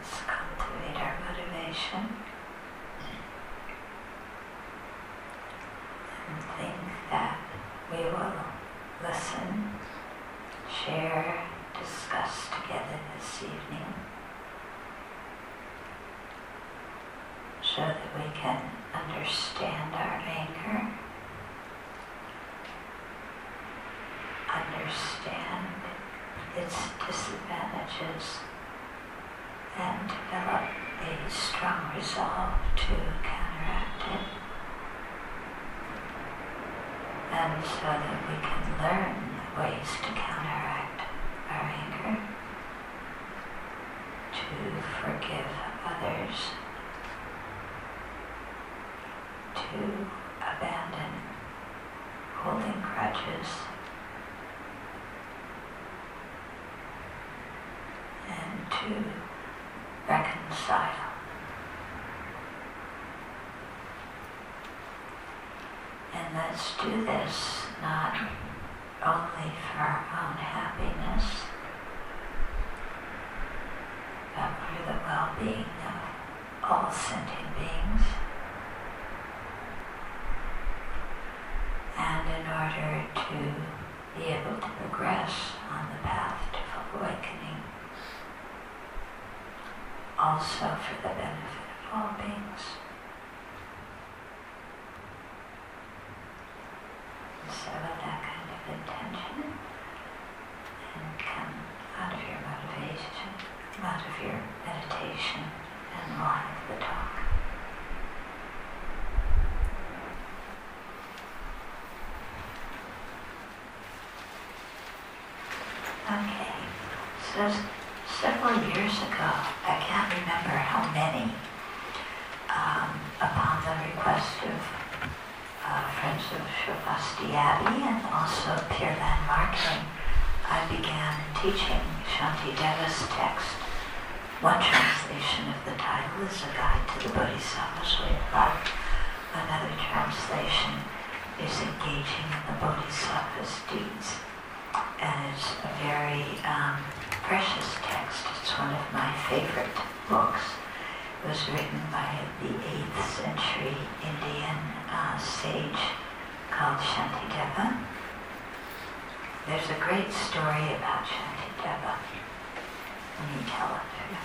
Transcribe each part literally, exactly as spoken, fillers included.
let's cultivate our motivation and think that we will listen, share, discuss together this evening so that we can understand our anger, understand its disadvantages, and develop a strong resolve to counteract it. And so that we can learn ways to counteract our anger, to forgive others, to abandon holding grudges, and to reconcile. And let's do this not only for our own happiness, but for the well-being of all sentient beings. And in order to be able to progress on the path to full awakening, also for the benefit of all beings. And so with that kind of intention, and come out of your motivation, out of your meditation, and we'll have the talk. Okay, so several years ago, I can't remember how many, um, upon the request of uh, Friends of Shavasti Abbey and also Pure Land Marketing, I began teaching Shantideva's text. One translation of the title is A Guide to the Bodhisattva's Way of Life. Another translation is Engaging in the Bodhisattva's Deeds. And it's a very um, precious text. It's one of my favorite books. It was written by the eighth century Indian uh, sage called Shantideva. There's a great story about Shantideva. Let me tell it to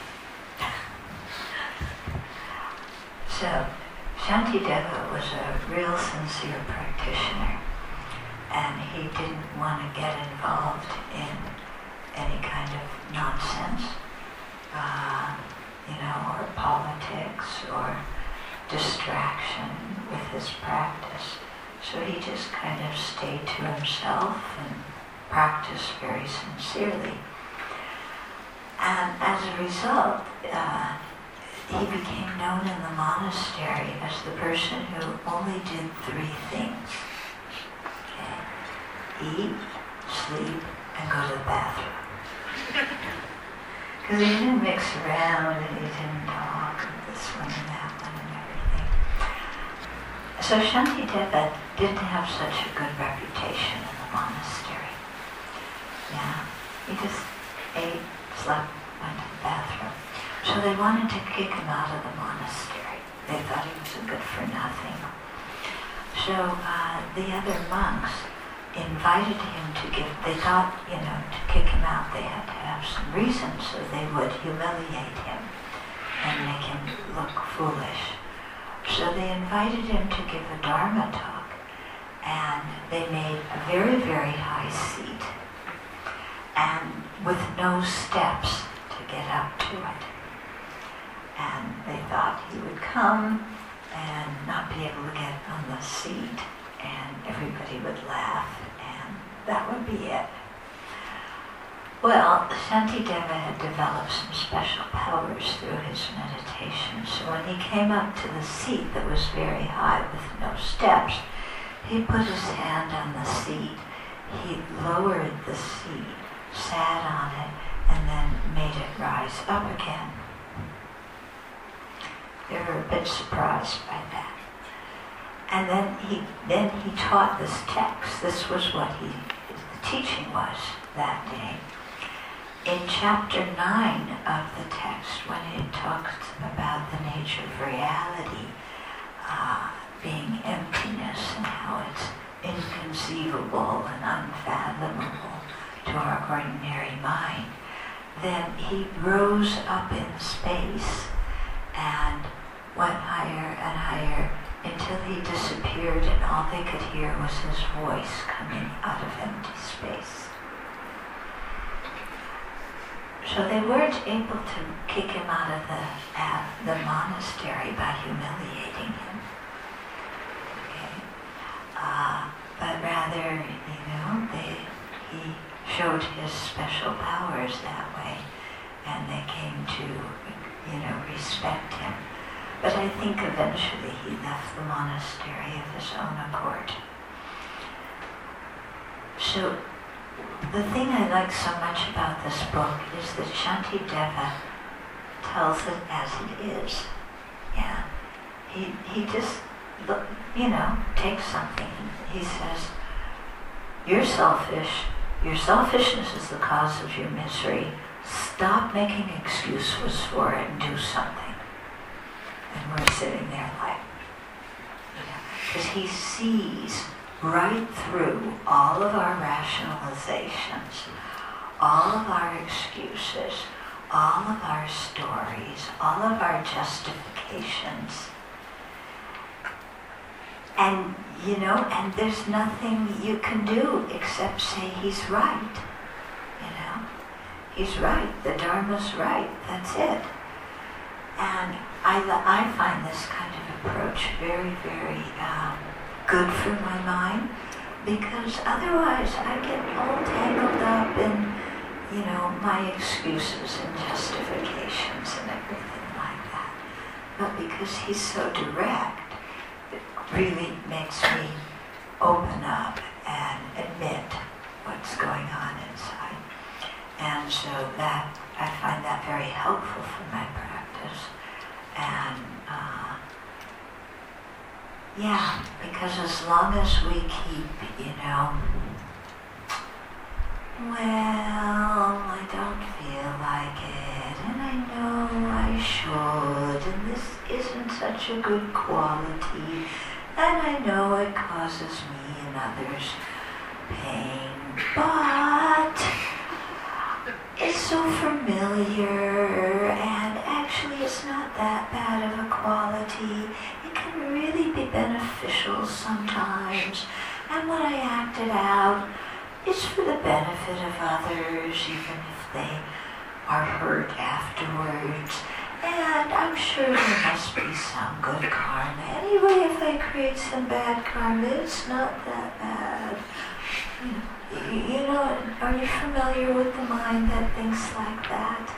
you. So, Shantideva was a real sincere practitioner. And he didn't want to get involved in any kind of nonsense, uh, you know, or politics or distraction with his practice. So he just kind of stayed to himself and practiced very sincerely. And as a result, uh, he became known in the monastery as the person who only did three things. Eat, sleep, and go to the bathroom. Because he didn't mix around and he didn't talk and this one and that one and everything. So Shantideva didn't have such a good reputation in the monastery. Yeah, he just ate, slept, went to the bathroom. So they wanted to kick him out of the monastery. They thought he was a good for nothing. So uh, the other monks invited him to give, they thought, you know, to kick him out they had to have some reason, so they would humiliate him and make him look foolish. So they invited him to give a Dharma talk, and they made a very, very high seat, and with no steps to get up to it. And they thought he would come and not be able to get on the seat, and everybody would laugh, and that would be it. Well, Shantideva had developed some special powers through his meditation, so when he came up to the seat that was very high with no steps, he put his hand on the seat, he lowered the seat, sat on it, and then made it rise up again. They were a bit surprised by that. And then he then he taught this text. This was what he the teaching was that day. in chapter nine of the text, when it talks about the nature of reality uh, being emptiness and how it's inconceivable and unfathomable to our ordinary mind, then he rose up in space and went higher and higher until he disappeared, and all they could hear was his voice coming out of empty space. So they weren't able to kick him out of the, uh, the monastery by humiliating him. Okay? Uh, but rather, you know, they, he showed his special powers that way, and they came to, you know, respect him. But I think eventually he left the monastery of his own accord. So the thing I like so much about this book is that Shantideva tells it as it is. Yeah, he he just, you know, takes something. He says, "You're selfish. Your selfishness is the cause of your misery. Stop making excuses for it and do something." And we're sitting there like, you know, because he sees right through all of our rationalizations, all of our excuses, all of our stories, all of our justifications. And, you know, and there's nothing you can do except say he's right. You know, he's right, the Dharma's right, that's it. And I, I find this kind of approach very, very um, good for my mind, because otherwise I get all tangled up in, you know, my excuses and justifications and everything like that. But because he's so direct, it really makes me open up and admit what's going on inside. And so that, I find that very helpful for my practice. And uh, yeah, because as long as we keep, you know, well, I don't feel like it, and I know I should, and this isn't such a good quality, and I know it causes me and others pain, but it's so familiar, and actually it's not that bad of a quality. It can really be beneficial sometimes, and when I act it out, it's for the benefit of others, even if they are hurt afterwards. And I'm sure there must be some good karma. Anyway, if I create some bad karma, it's not that bad. You know, you know, are you familiar with the mind that thinks like that?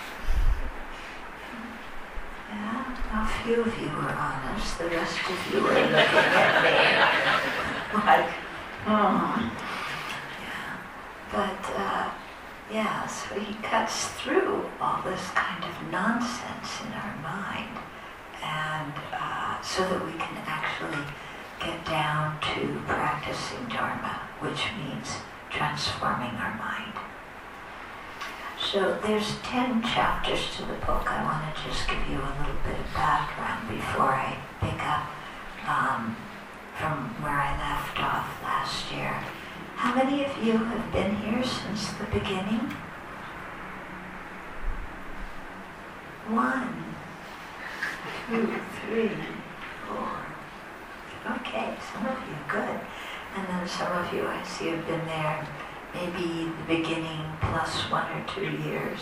Yeah, a few of you were honest. The rest of you were looking at me like, hmm. Yeah, but uh, yeah, so he cuts through all this kind of nonsense in our mind, and uh, so that we can actually get down to practicing Dharma, which means transforming our mind. So there's ten chapters to the book. I want to just give you a little bit of background before I pick up um, from where I left off last year. How many of you have been here since the beginning? One, two, three, four. Okay, some of you, good. And then some of you I see have been there maybe the beginning plus one or two years.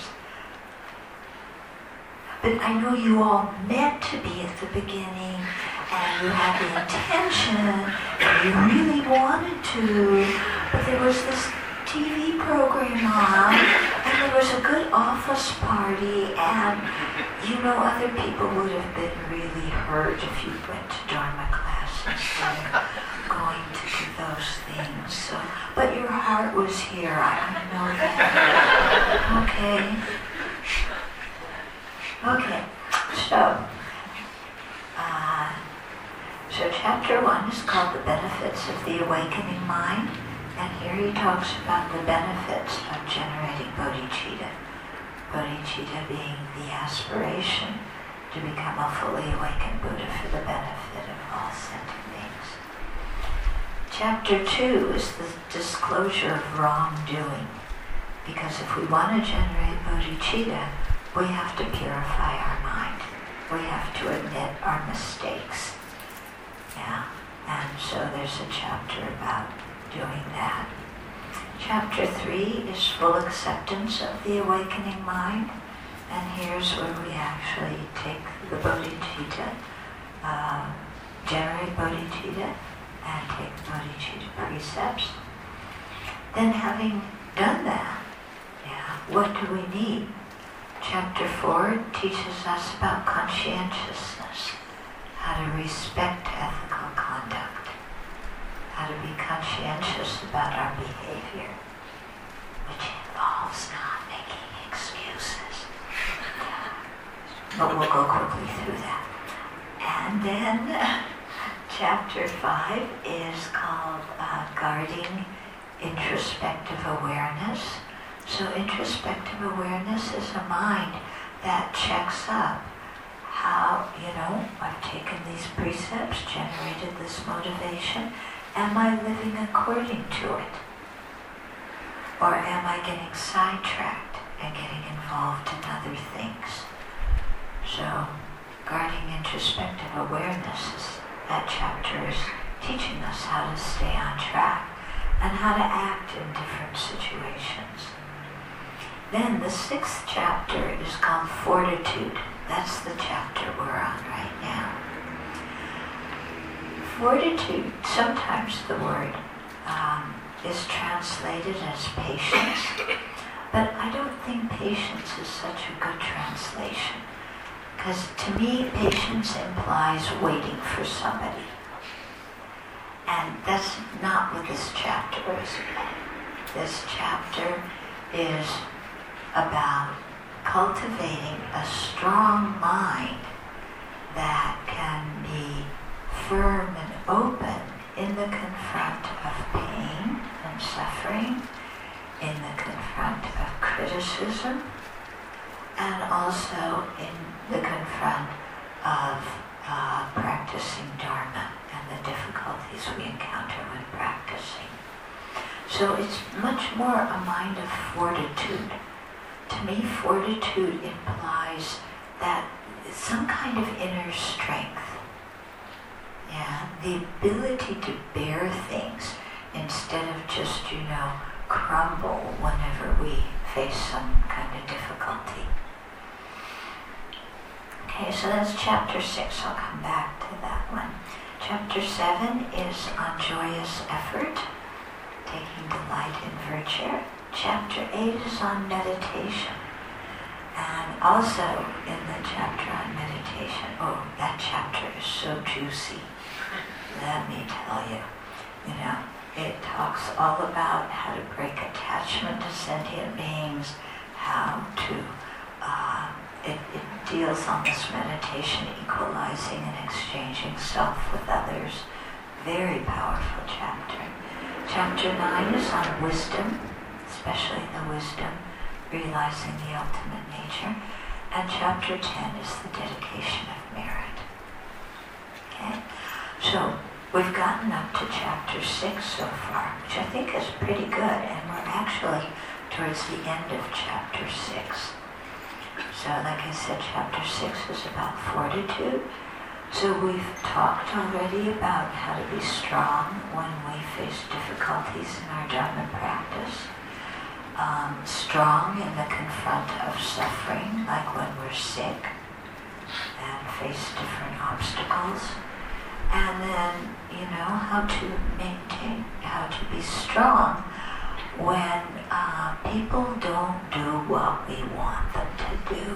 But I know you all meant to be at the beginning, and you had the intention, and you really wanted to, but there was this T V program on, and there was a good office party, and you know other people would have been really hurt if you went to Dharma class instead of going to do those things. So, but your heart was here, I know that. Okay. Okay, so, uh, so chapter one is called The Benefits of the Awakening Mind, And here he talks about the benefits of generating bodhicitta. Bodhicitta being the aspiration to become a fully awakened Buddha for the benefit of all sentient beings. Chapter two is the disclosure of wrongdoing. Because if we want to generate bodhicitta, we have to purify our mind. We have to admit our mistakes. Yeah, and so there's a chapter about doing that. Chapter three is full acceptance of the awakening mind. And here's where we actually take the bodhicitta, uh, generate bodhicitta, and take the bodhicitta precepts. Then having done that, yeah, what do we need? Chapter four teaches us about conscientiousness, how to respect ethical conduct, how to be conscientious about our behavior, which involves not making excuses. But we'll go quickly through that. And then uh, chapter five is called uh, Guarding Introspective Awareness. So introspective awareness is a mind that checks up how, you know, I've taken these precepts, generated this motivation, am I living according to it? Or am I getting sidetracked and getting involved in other things? So, guarding introspective awareness, is, that chapter is teaching us how to stay on track and how to act in different situations. Then the sixth chapter is called Fortitude. That's the chapter we're on right now. Fortitude, sometimes the word um, is translated as patience, but I don't think patience is such a good translation. Because to me, patience implies waiting for somebody. And that's not what this chapter is about. This chapter is about cultivating a strong mind that can be firm and open in the confront of pain and suffering, in the confront of criticism, and also in the confront of uh, practicing Dharma and the difficulties we encounter when practicing. So it's much more a mind of fortitude. To me, fortitude implies that some kind of inner strength. Yeah, the ability to bear things instead of just, you know, crumble whenever we face some kind of difficulty. Okay, so that's chapter six. I'll come back to that one. Chapter seven is on joyous effort, taking delight in virtue. Chapter eight is on meditation. And also in the chapter on meditation, oh, that chapter is so juicy. Let me tell you, you know, it talks all about how to break attachment to sentient beings, how to, uh, it, it deals on this meditation, equalizing and exchanging self with others. Very powerful chapter. Chapter nine is on wisdom, especially the wisdom, realizing the ultimate nature. And chapter ten is the dedication of merit. Okay? So, we've gotten up to chapter six so far, which I think is pretty good, and we're actually towards the end of chapter six. So, like I said, chapter six is about fortitude. So we've talked already about how to be strong when we face difficulties in our Dharma practice. Um, strong in the confront of suffering, like when we're sick and face different obstacles. And then, you know, how to maintain, how to be strong when uh, people don't do what we want them to do.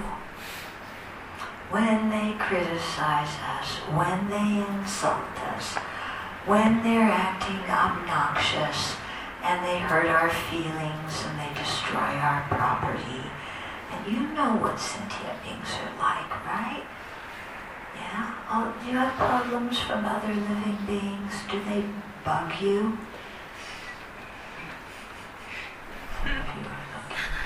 When they criticize us, when they insult us, when they're acting obnoxious and they hurt our feelings and they destroy our property. And you know what sentient beings are like, right? Yeah? Oh, do you have problems from other living beings? Do they bug you?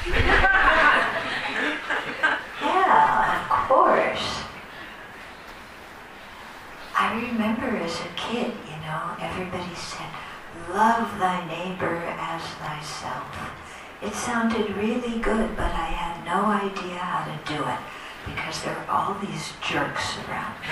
Yeah, of course. I remember as a kid, you know, everybody said, love thy neighbor as thyself. It sounded really good, but I had no idea how to do it because there were all these jerks around me.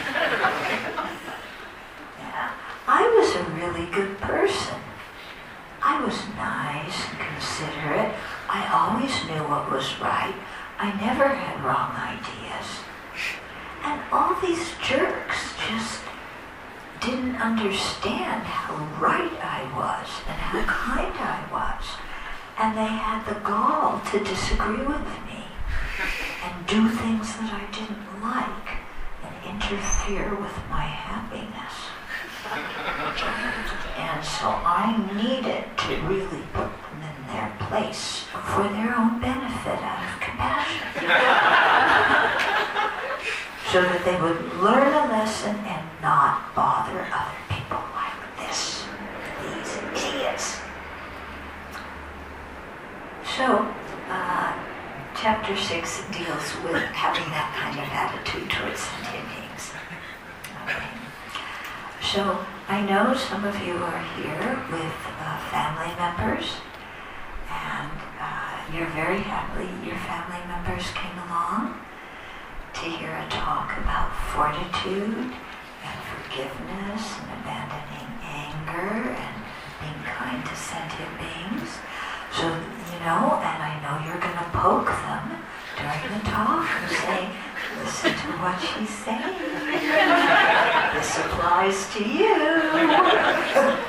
Yeah. I was a really good person. I was nice and considerate. I always knew what was right. I never had wrong ideas. And all these jerks just didn't understand how right I was and how kind I was. And they had the gall to disagree with me and do things that I didn't like and interfere with my happiness. And so I needed to really put them in their place for their own benefit out of compassion. So that they would learn a lesson and not bother other people like this, these idiots. So, uh, chapter six deals with having that kind of attitude towards sentient beings. Okay. So, I know some of you are here with uh, family members, and uh, you're very happy your family members came along to hear a talk about fortitude and forgiveness and abandoning anger and being kind to sentient beings. So, you know, and I know you're going to poke them during the talk and say, listen to what she's saying. This applies to you.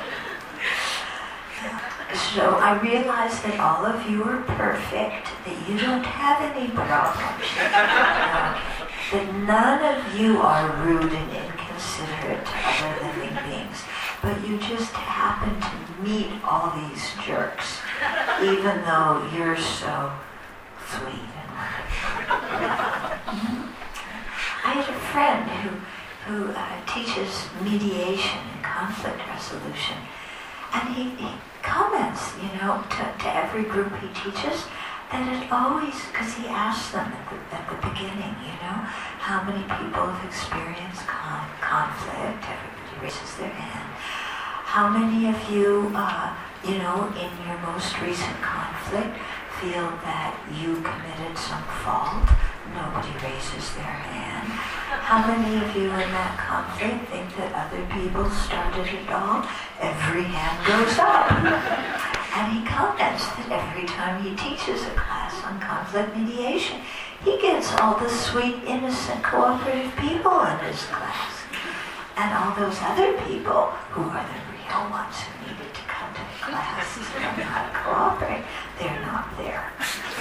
So I realize that all of you are perfect, that you don't have any problems, uh, that none of you are rude and inconsiderate to other living beings, but you just happen to meet all these jerks, even though you're so sweet and wonderful. Mm-hmm. I had a friend who, who uh, teaches mediation and conflict resolution, and he, he comments, you know, to, to every group he teaches, that it always, because he asks them at the, at the beginning, you know, how many people have experienced con- conflict, everybody raises their hand. How many of you, uh, you know, in your most recent conflict feel that you committed some fault? Nobody raises their hand. How many of you in that conflict think that other people started it all? Every hand goes up. And he comments that every time he teaches a class on conflict mediation, he gets all the sweet, innocent, cooperative people in his class. And all those other people who are the real ones who needed to come to the class to learn how to cooperate, they're not there.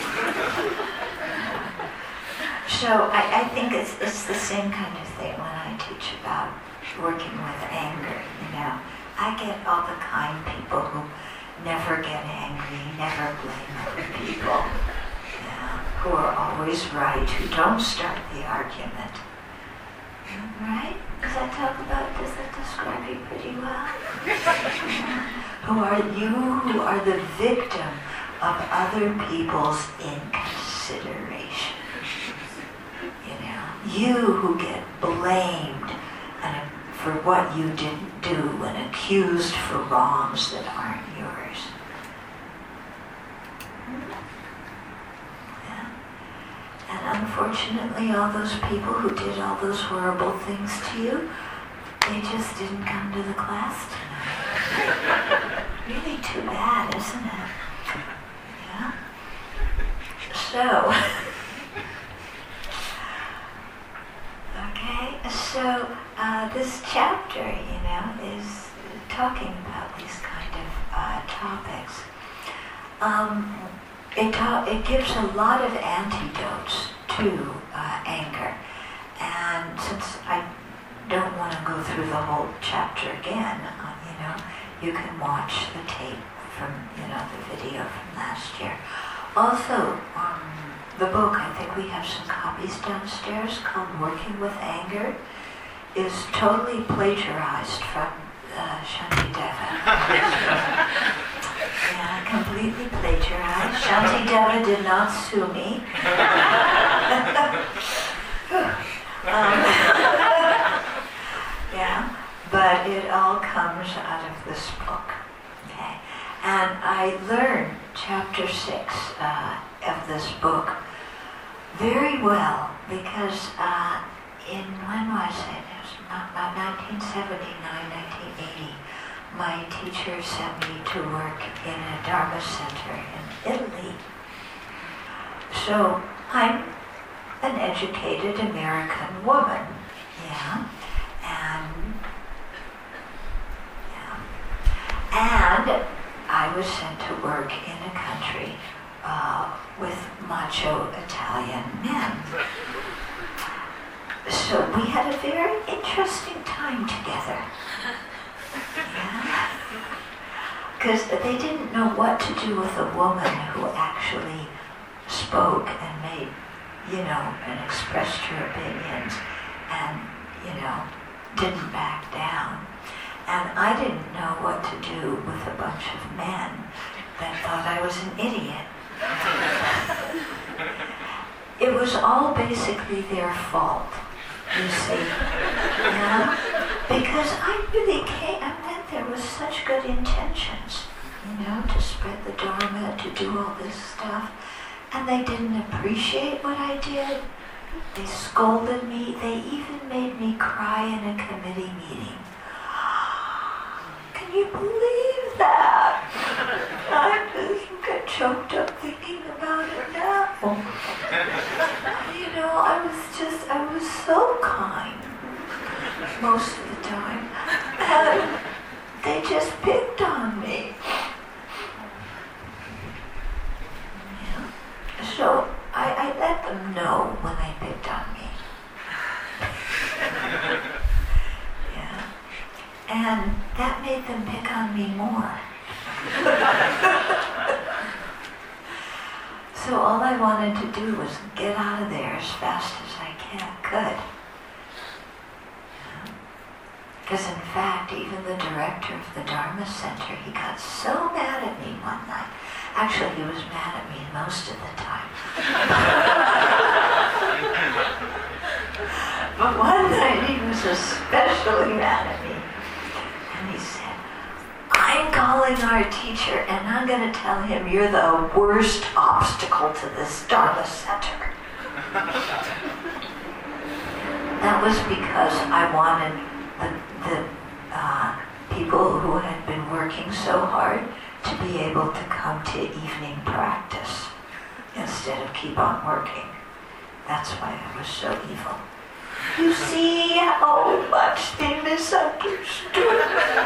So I, I think it's, it's the same kind of thing when I teach about working with anger, you know. I get all the kind people who never get angry, never blame other people, yeah, who are always right, who don't start the argument. Right? Does that talk about, does that describe you pretty well? Yeah. Who are you who are the victim of other people's inconsideration? You who get blamed and for what you didn't do and accused for wrongs that aren't yours. Yeah. And unfortunately, all those people who did all those horrible things to you, they just didn't come to the class tonight. Really too bad, isn't it? Yeah. So... Okay, so uh, this chapter, you know, is talking about these kind of uh, topics. Um, it, ta- it gives a lot of antidotes to uh, anger, and since I don't want to go through the whole chapter again, uh, you know, you can watch the tape from, you know, the video from last year. Also, um, the book, I think we have some copies downstairs, called Working with Anger, is totally plagiarized from uh, Shantideva. Yeah, completely plagiarized. Shantideva did not sue me. um, yeah, but it all comes out of this book. Okay, and I learned chapter six uh, of this book very well because uh, in when was it? It was about nineteen seventy-nine, nineteen eighty. My teacher sent me to work in a Dharma center in Italy. So I'm an educated American woman, yeah, and yeah, and I was sent to work in a country uh, with macho Italian men. So we had a very interesting time together. Yeah. Because they didn't know what to do with a woman who actually spoke and made, you know, and expressed her opinions and, you know, didn't back down. And I didn't know what to do with a bunch of men that thought I was an idiot. It was all basically their fault, you see. Yeah? Because I really came, I went there with such good intentions, you know, to spread the Dharma, to do all this stuff. And they didn't appreciate what I did. They scolded me. They even made me cry in a committee meeting. Can you believe that? I just get choked up thinking about it now. You know, I was just, I was so kind most of the time. And they just picked on me. Yeah. So I, I let them know when they picked on me. Yeah. And that made them pick on me more. So all I wanted to do was get out of there as fast as I can, could. Because in fact, even the director of the Dharma Center, he got so mad at me one night. Actually, he was mad at me most of the time. But one night he was especially mad at me. And he said, I'm calling our teacher and I'm going to tell him you're the worst obstacle to this Dharma Center. That was because I wanted the, the uh, people who had been working so hard to be able to come to evening practice instead of keep on working. That's why I was so evil. You see how much they misunderstood.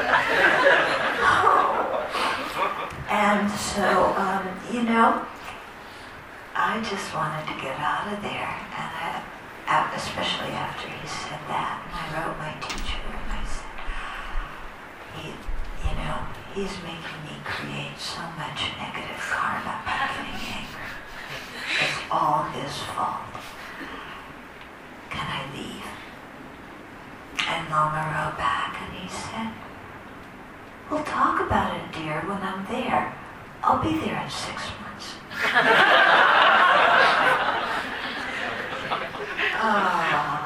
Oh. And so, um, you know, I just wanted to get out of there, and I, especially after he said that. And I wrote my teacher and I said, he, you know, he's making me create so much negative karma by getting angry. It's all his fault. Can I leave? And Lama wrote back and he said, we'll talk about it, dear, when I'm there. I'll be there in six months. Oh.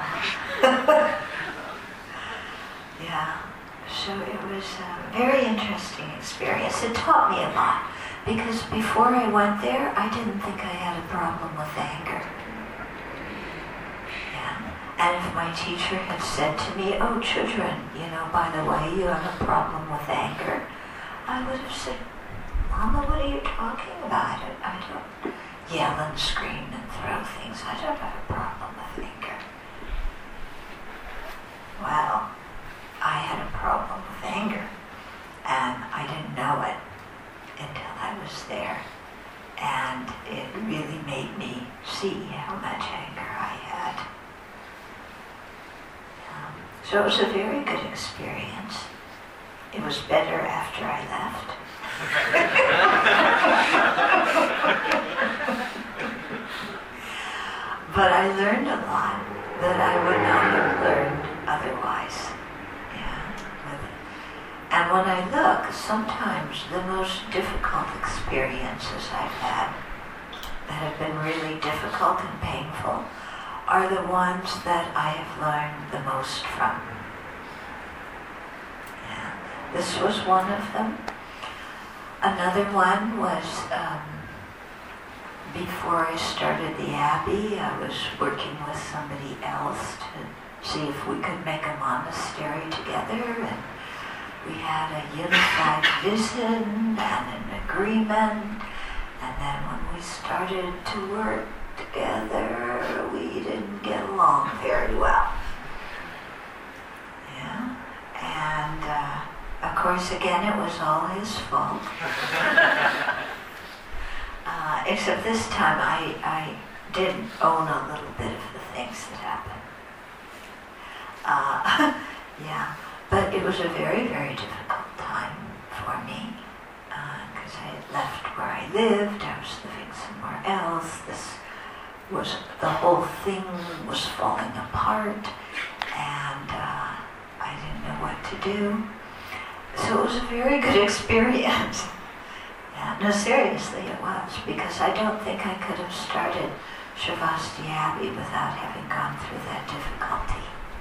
Yeah, so it was a very interesting experience. It taught me a lot, because before I went there, I didn't think I had a problem with anger. Yeah. And if my teacher had said to me, oh, children, you know, by the way, you have a problem with anger, I would have said, Mama, what are you talking about? I don't yell and scream and throw things. I don't have a problem with anger. Well, I had a problem with anger, and I didn't know it until I was there. And it really made me see how much anger I had. Um, so it was a very good experience. It was better after I left. But I learned a lot that I would not have learned otherwise. Yeah. And when I look, sometimes the most difficult experiences I've had that have been really difficult and painful are the ones that I have learned the most from. Yeah. This was one of them. Another one was um, before I started the Abbey, I was working with somebody else to see if we could make a monastery together, and we had a unified vision and an agreement, and then when we started to work together, we didn't get along very well. Yeah, and uh, of course, again, it was all his fault. uh, except this time, I, I did own a little bit of the things that happened. Uh, yeah, but it was a very, very difficult time for me because uh, I had left where I lived. I was living somewhere else. This was the whole thing was falling apart, and uh, I didn't know what to do. So it was a very good experience. Yeah, no, seriously, it was, because I don't think I could have started Sravasti Abbey without having gone through that difficulty.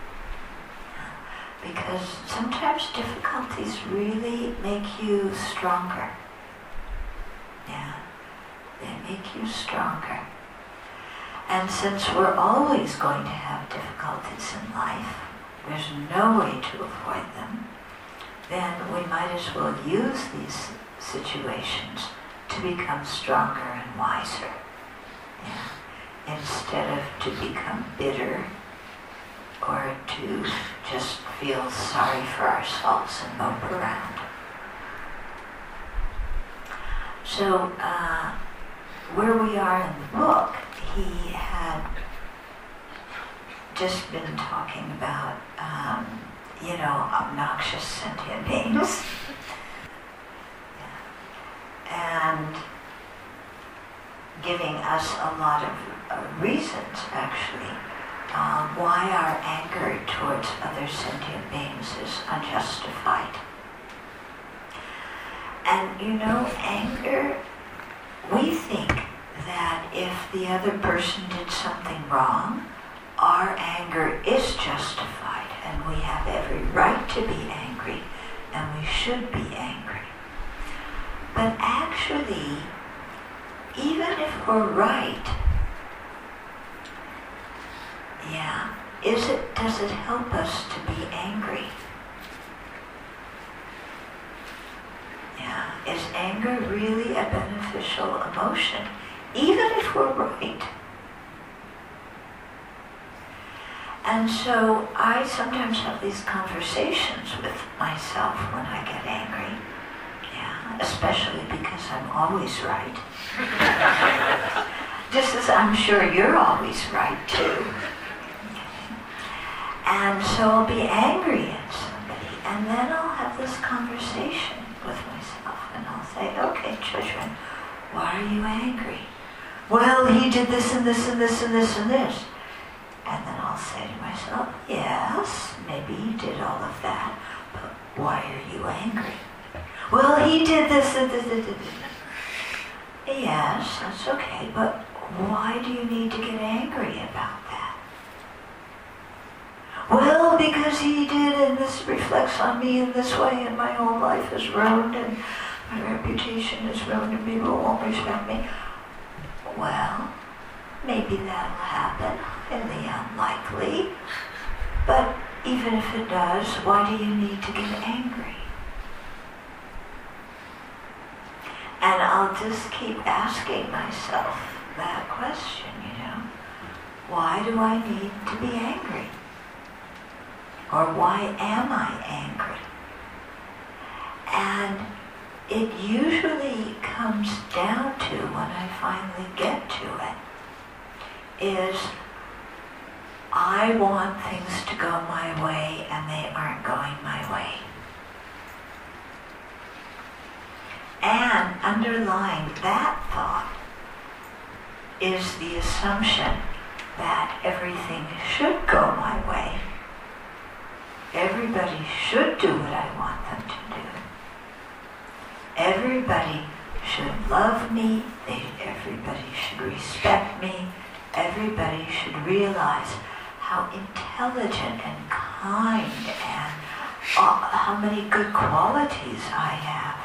Yeah. Because sometimes difficulties really make you stronger. Yeah, they make you stronger. And since we're always going to have difficulties in life, there's no way to avoid them, then we might as well use these situations to become stronger and wiser. Yeah. Instead of to become bitter or to just feel sorry for ourselves and mope around. So, uh, where we are in the book, he had just been talking about um, you know, obnoxious sentient beings. Yeah. And giving us a lot of uh, reasons, actually, uh, why our anger towards other sentient beings is unjustified. And, you know, anger, we think that if the other person did something wrong, our anger is justified, and we have every right to be angry, and we should be angry. But actually, even if we're right, yeah, is it, does it help us to be angry? Yeah, is anger really a beneficial emotion, even if we're right? And so I sometimes have these conversations with myself when I get angry. Yeah, especially because I'm always right. Just as I'm sure you're always right too. Okay. And so I'll be angry at somebody, and then I'll have this conversation with myself, and I'll say, okay, children, why are you angry? Well, he did this and this and this and this and this. And then I'll say to myself, yes, maybe he did all of that, but why are you angry? Well, he did this and this and this. Yes, that's okay, but why do you need to get angry about that? Well, because he did, and this reflects on me in this way, and my whole life is ruined, and my reputation is ruined, and people won't respect me. Well, maybe that'll happen. Highly unlikely. But even if it does, why do you need to get angry? And I'll just keep asking myself that question, you know. Why do I need to be angry? Or why am I angry? And it usually comes down to, when I finally get to it, is I want things to go my way and they aren't going my way. And underlying that thought is the assumption that everything should go my way. Everybody should do what I want them to do. everybody should love me, they, everybody should respect me, everybody should realize how intelligent and kind and uh, how many good qualities I have.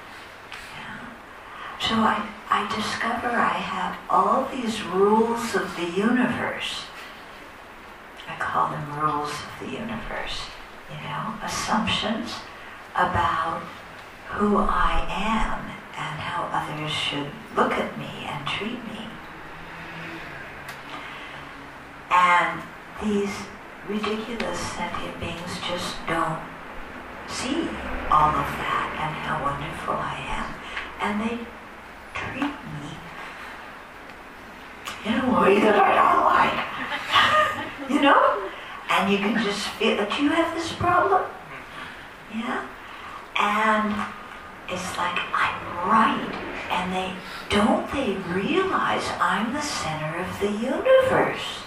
Yeah. So I, I discover I have all these rules of the universe. I call them rules of the universe, you know, assumptions about who I am and how others should look at me and treat me. And these ridiculous sentient beings just don't see all of that and how wonderful I am. And they treat me in a way that I don't like. You know? And you can just feel that you have this problem. Yeah? And it's like, I'm right. And they, don't they realize I'm the center of the universe?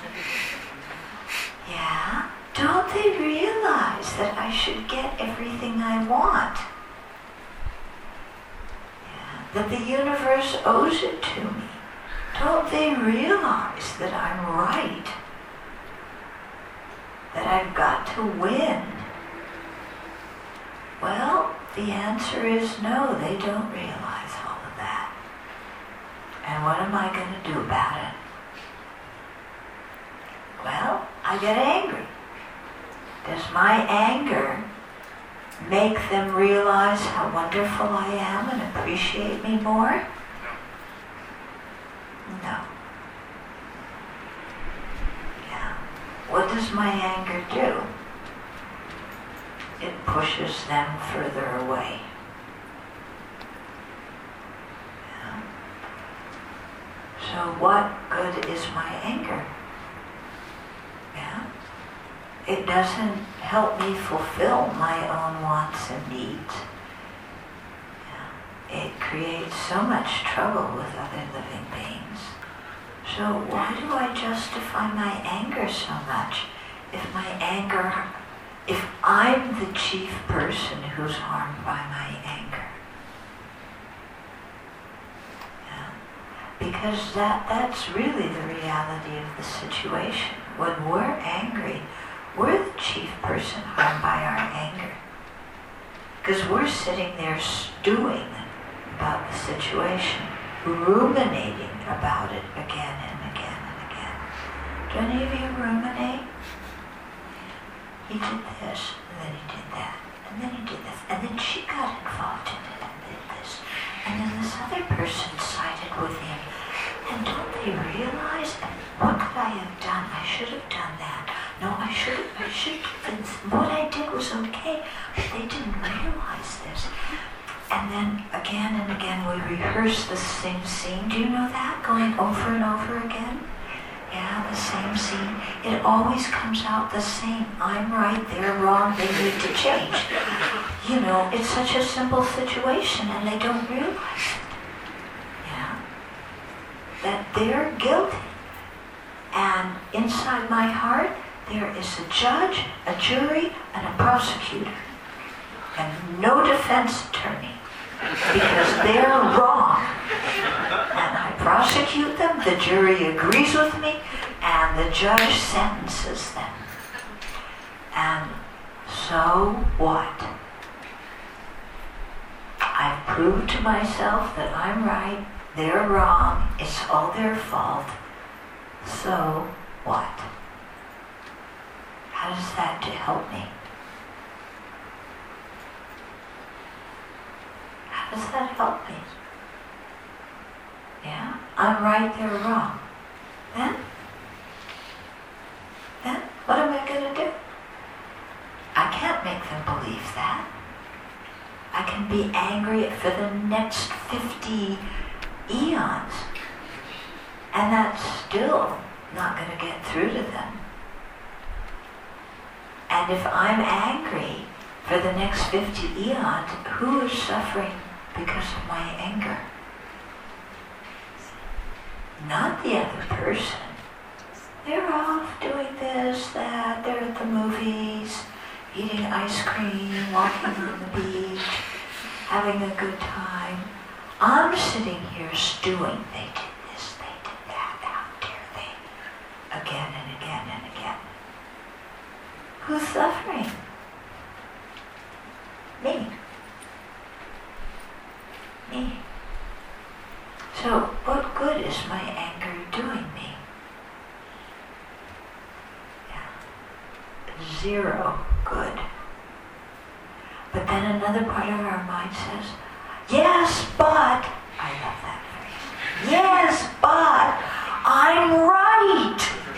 Yeah? Don't they realize that I should get everything I want? Yeah? That the universe owes it to me? Don't they realize that I'm right? That I've got to win? Well, the answer is no, they don't realize all of that. And what am I going to do about it? Well, I get angry. Does my anger make them realize how wonderful I am and appreciate me more? No. Yeah. What does my anger do? It pushes them further away. Yeah. So what good is my anger? Yeah. It doesn't help me fulfill my own wants and needs. Yeah. It creates so much trouble with other living beings. So why do I justify my anger so much? If my anger, if I'm the chief person who's harmed by my anger. Yeah. Because that, that's really the reality of the situation. When we're angry, we're the chief person harmed by our anger. Because we're sitting there stewing about the situation, ruminating about it again and again and again. Do any of you ruminate? He did this, and then he did that, and then he did this, and then she got involved in it and did this, and then this other person sided with him. And don't they realize, what could I have done? I should have done that. No, I should have, I should have, what I did was okay, but they didn't realize this. And then again and again we rehearse the same scene. Do you know that? Going over and over again? Yeah, the same scene. It always comes out the same. I'm right, they're wrong, they need to change. You know, it's such a simple situation and they don't realize it. Yeah? That they're guilty. And inside my heart, there is a judge, a jury, and a prosecutor. And no defense attorney. Because they're wrong. And I prosecute them, the jury agrees with me, and the judge sentences them. And so what? I've proved to myself that I'm right, they're wrong, it's all their fault. So what? How does that to help me? How does that help me? Yeah? I'm right, they're wrong. Then? Then? What am I going to do? I can't make them believe that. I can be angry for the next fifty eons, and that's still not going to get through to them. And if I'm angry for the next fifty eons, who is suffering because of my anger? Not the other person. They're off doing this, that, they're at the movies, eating ice cream, walking on the beach, having a good time. I'm sitting here stewing. They did this, they did that, how dare they? Again and again and again. Who's suffering? Me. Me. So what good is my anger doing me? Yeah. Zero good. But then another part of our mind says, yes, but, I love that phrase, yes, but I'm right.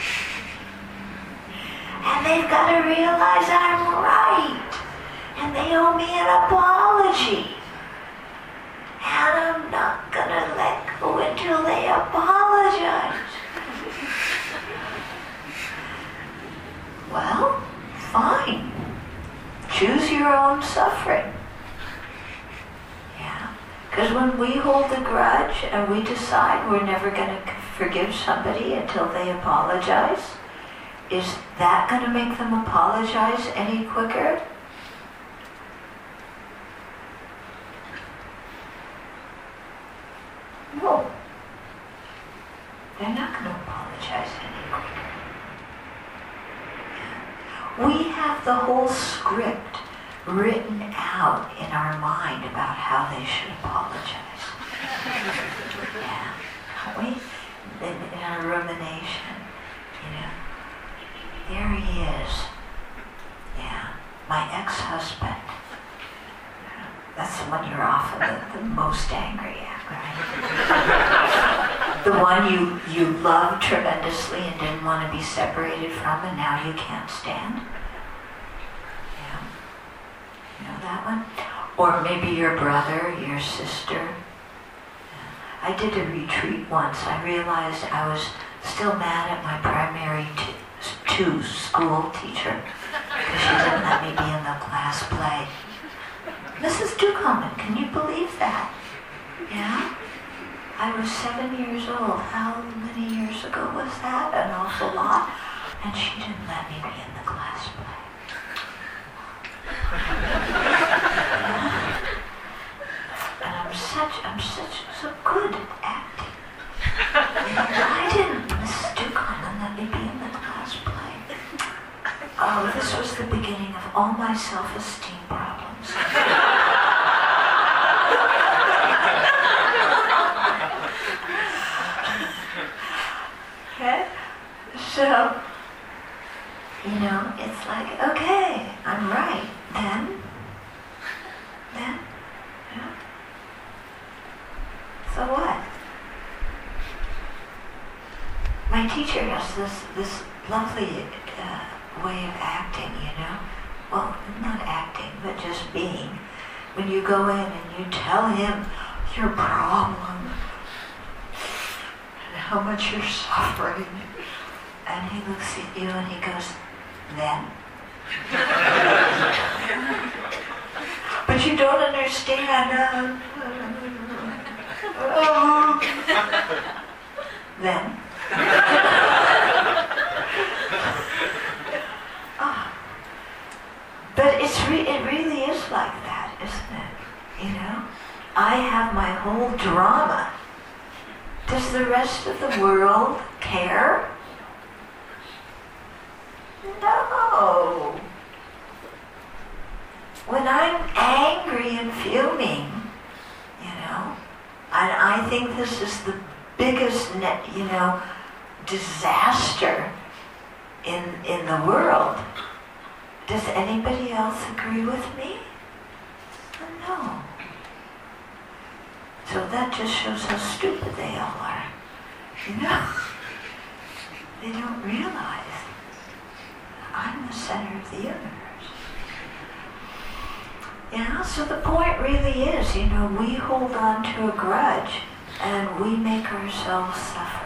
And they've got to realize I'm right. And they owe me an apology. And I'm not going to let go until they apologize. Well, fine. Choose your own suffering. Yeah. Because when we hold a grudge and we decide we're never going to forgive somebody until they apologize, is that going to make them apologize any quicker? No. They're not going to apologize any quicker. We have the whole script written out in our mind about how they should apologize. Yeah, don't we? In, in our rumination, you know, there he is. Yeah, my ex-husband. That's the one you're often the, the most angry at, right? The one you, you loved tremendously and didn't want to be separated from, and now you can't stand. Yeah. You know that one? Or maybe your brother, your sister. Yeah. I did a retreat once. I realized I was still mad at my primary t- two school teacher because she didn't let me be in the class play. Missus Ducoman, can you believe that? Yeah? I was seven years old. How many years ago was that? An awful lot. And she didn't let me be in the class play. Yeah? And I'm such, I'm such, so good at acting. Why didn't Missus Ducoman let me be in the class play? Oh, this was the beginning of all my self-esteem problems. Okay? So, you know, it's like, okay, I'm right. Then, then, yeah. So what? My teacher has this, this lovely uh, way of acting, you know? Well, not acting, but just being. When you go in and you tell him your problem and how much you're suffering, and he looks at you and he goes, then? But you don't understand. Oh. Then? Oh. But it's re- it really is like that, isn't it? You know? I have my whole drama. Does the rest of the world care? No. When I'm angry and fuming, you know, and I think this is the biggest, you know, disaster in in the world. Does anybody else agree with me? No. So that just shows how stupid they all are. You know? They don't realize I'm the center of the universe. You know, so the point really is, you know, we hold on to a grudge and we make ourselves suffer.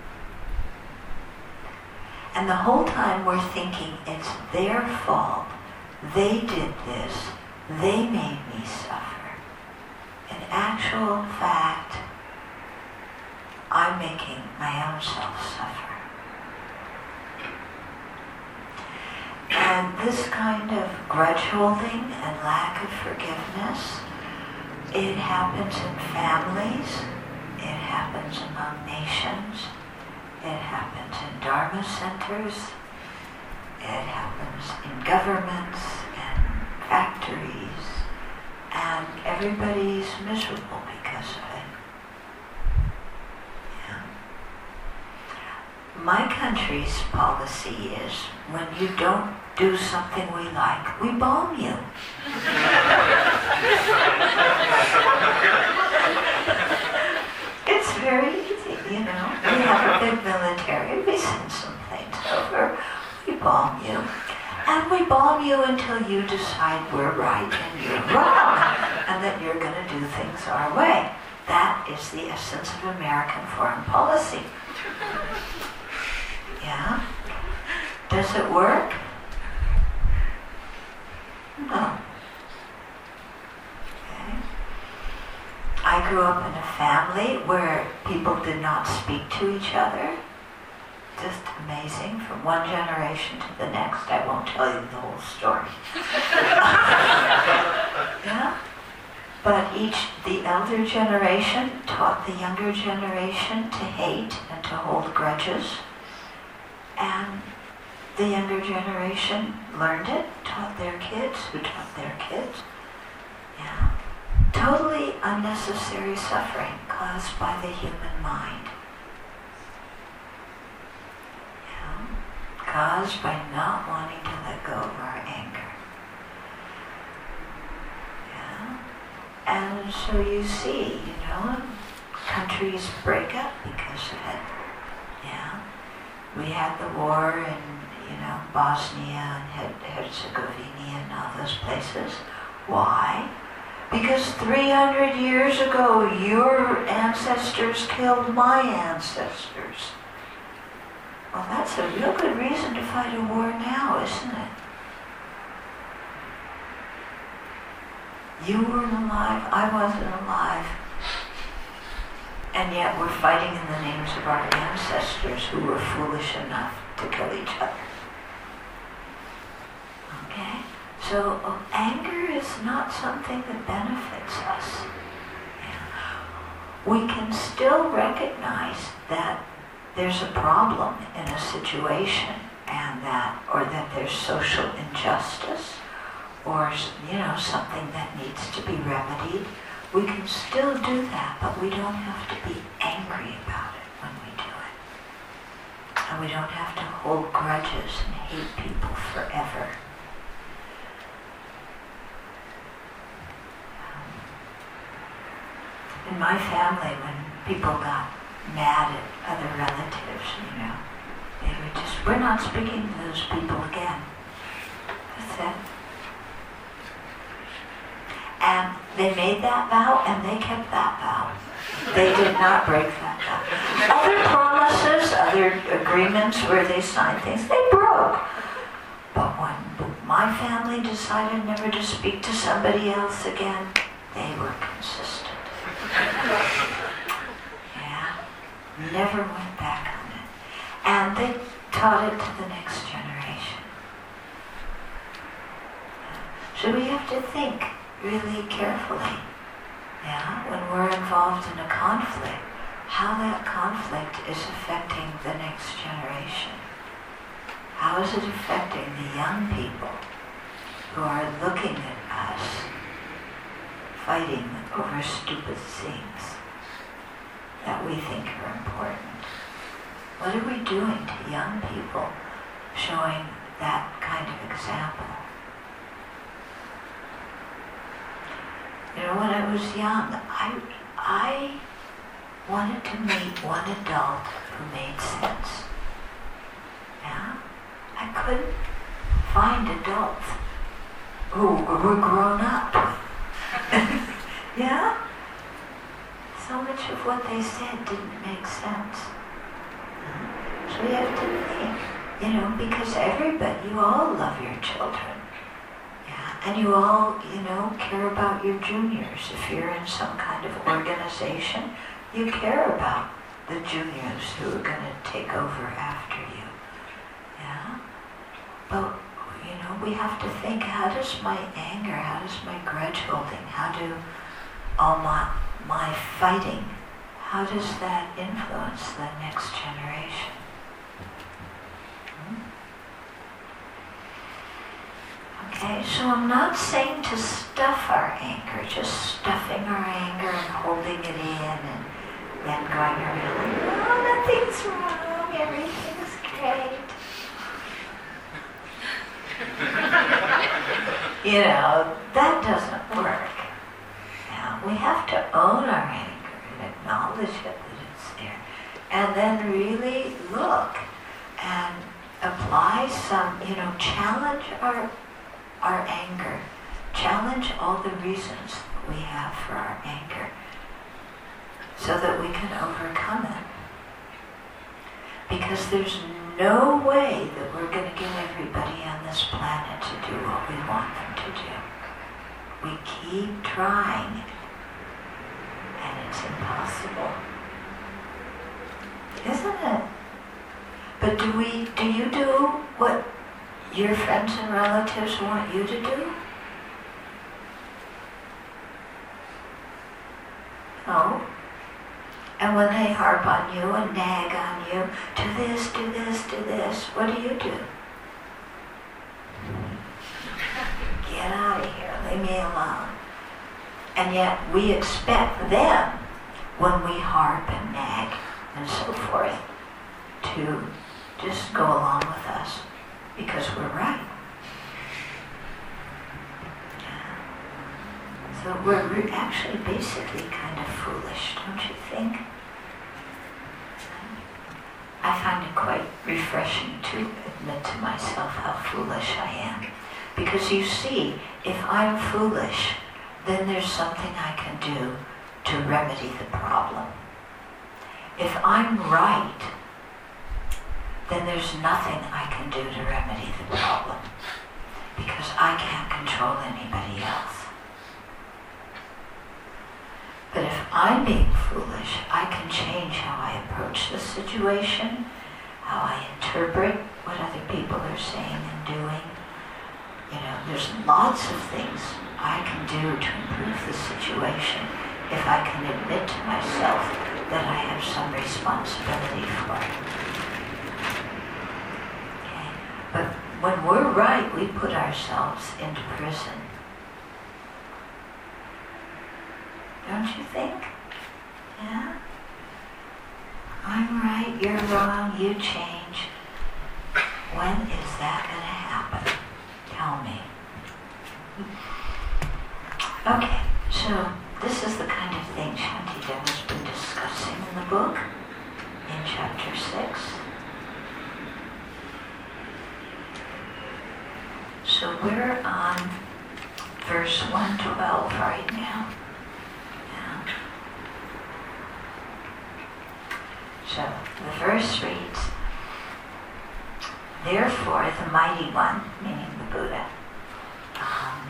And the whole time we're thinking it's their fault, they did this, they made me suffer. In actual fact, I'm making my own self suffer. And this kind of grudge holding and lack of forgiveness It happens in families. It happens among nations. It happens in Dharma centers. It happens in governments and factories. And everybody's miserable because of it. Yeah. My country's policy is when you don't do something we like, we bomb you. It's very easy, you know. We have a big military, we send some planes over, we bomb you. And we bomb you until you decide we're right and you're wrong, and that you're going to do things our way. That is the essence of American foreign policy. Yeah? Does it work? No. Okay. I grew up in a family where people did not speak to each other. Just amazing, from one generation to the next. I won't tell you the whole story. Yeah? But each, the elder generation taught the younger generation to hate and to hold grudges. And the younger generation learned it, taught their kids, who taught their kids. Yeah. Totally unnecessary suffering caused by the human mind. Yeah. Caused by not wanting to let go of our anger. Yeah. And so you see, you know, countries break up because of it. Yeah. We had the war in, you know, Bosnia and Herzegovina and all those places. Why? Because three hundred years ago, your ancestors killed my ancestors. Well, that's a real good reason to fight a war now, isn't it? You weren't alive, I wasn't alive. And yet we're fighting in the names of our ancestors who were foolish enough to kill each other. Okay? So uh, anger is not something that benefits us. Yeah. We can still recognize that there's a problem in a situation, and that, or that there's social injustice, or, you know, something that needs to be remedied. We can still do that, but we don't have to be angry about it when we do it. And we don't have to hold grudges and hate people forever. In my family, when people got mad at other relatives, you know, they would just, we're not speaking to those people again. That's it. And they made that vow, and they kept that vow. They did not break that vow. Other promises, other agreements where they signed things, they broke. But when my family decided never to speak to somebody else again, they were consistent. Yeah, never went back on it. And they taught it to the next generation. So we have to think really carefully, yeah, when we're involved in a conflict, how that conflict is affecting the next generation. How is it affecting the young people who are looking at us fighting over stupid things that we think are important? What are we doing to young people showing that kind of example? You know, when I was young, I, I wanted to meet one adult who made sense. Yeah? I couldn't find adults who were grown up. Yeah? So much of what they said didn't make sense. So you have to think, you know, because everybody, you all love your children. And you all, you know, care about your juniors. If you're in some kind of organization, you care about the juniors who are going to take over after you. Yeah? But, you know, we have to think, how does my anger, how does my grudge holding, how do all my, my fighting, how does that influence the next generation? Hmm? Okay, so I'm not saying to stuff our anger, just stuffing our anger and holding it in and then going around, oh, nothing's wrong, everything's great. You know, that doesn't work. Now, we have to own our anger and acknowledge it that it's there. And then really look and apply some, you know, challenge our our anger. Challenge all the reasons we have for our anger so that we can overcome it. Because there's no way that we're going to get everybody on this planet to do what we want them to do. We keep trying, and it's impossible. Isn't it? But do we, do you do what your friends and relatives want you to do? No. And when they harp on you and nag on you, do this, do this, do this, what do you do? Get out of here, leave me alone. And yet we expect them, when we harp and nag and so forth, to just go along with us because we're right. So we're re- actually basically kind of foolish, don't you think? I find it quite refreshing to admit to myself how foolish I am. Because you see, if I'm foolish, then there's something I can do to remedy the problem. If I'm right, then there's nothing I can do to remedy the problem. Because I can't control anybody else. But if I'm being foolish, I can change how I approach the situation, how I interpret what other people are saying and doing. You know, there's lots of things I can do to improve the situation if I can admit to myself that I have some responsibility for it. Okay? But when we're right, we put ourselves into prison. Don't you think? Yeah? I'm right, you're wrong, you change. When is that going to happen? Tell me. Okay, so this is the kind of thing Shantideva's been discussing in the book, in chapter six. So we're on verse one twelve right now. So the verse reads, therefore the mighty one, meaning the Buddha, um,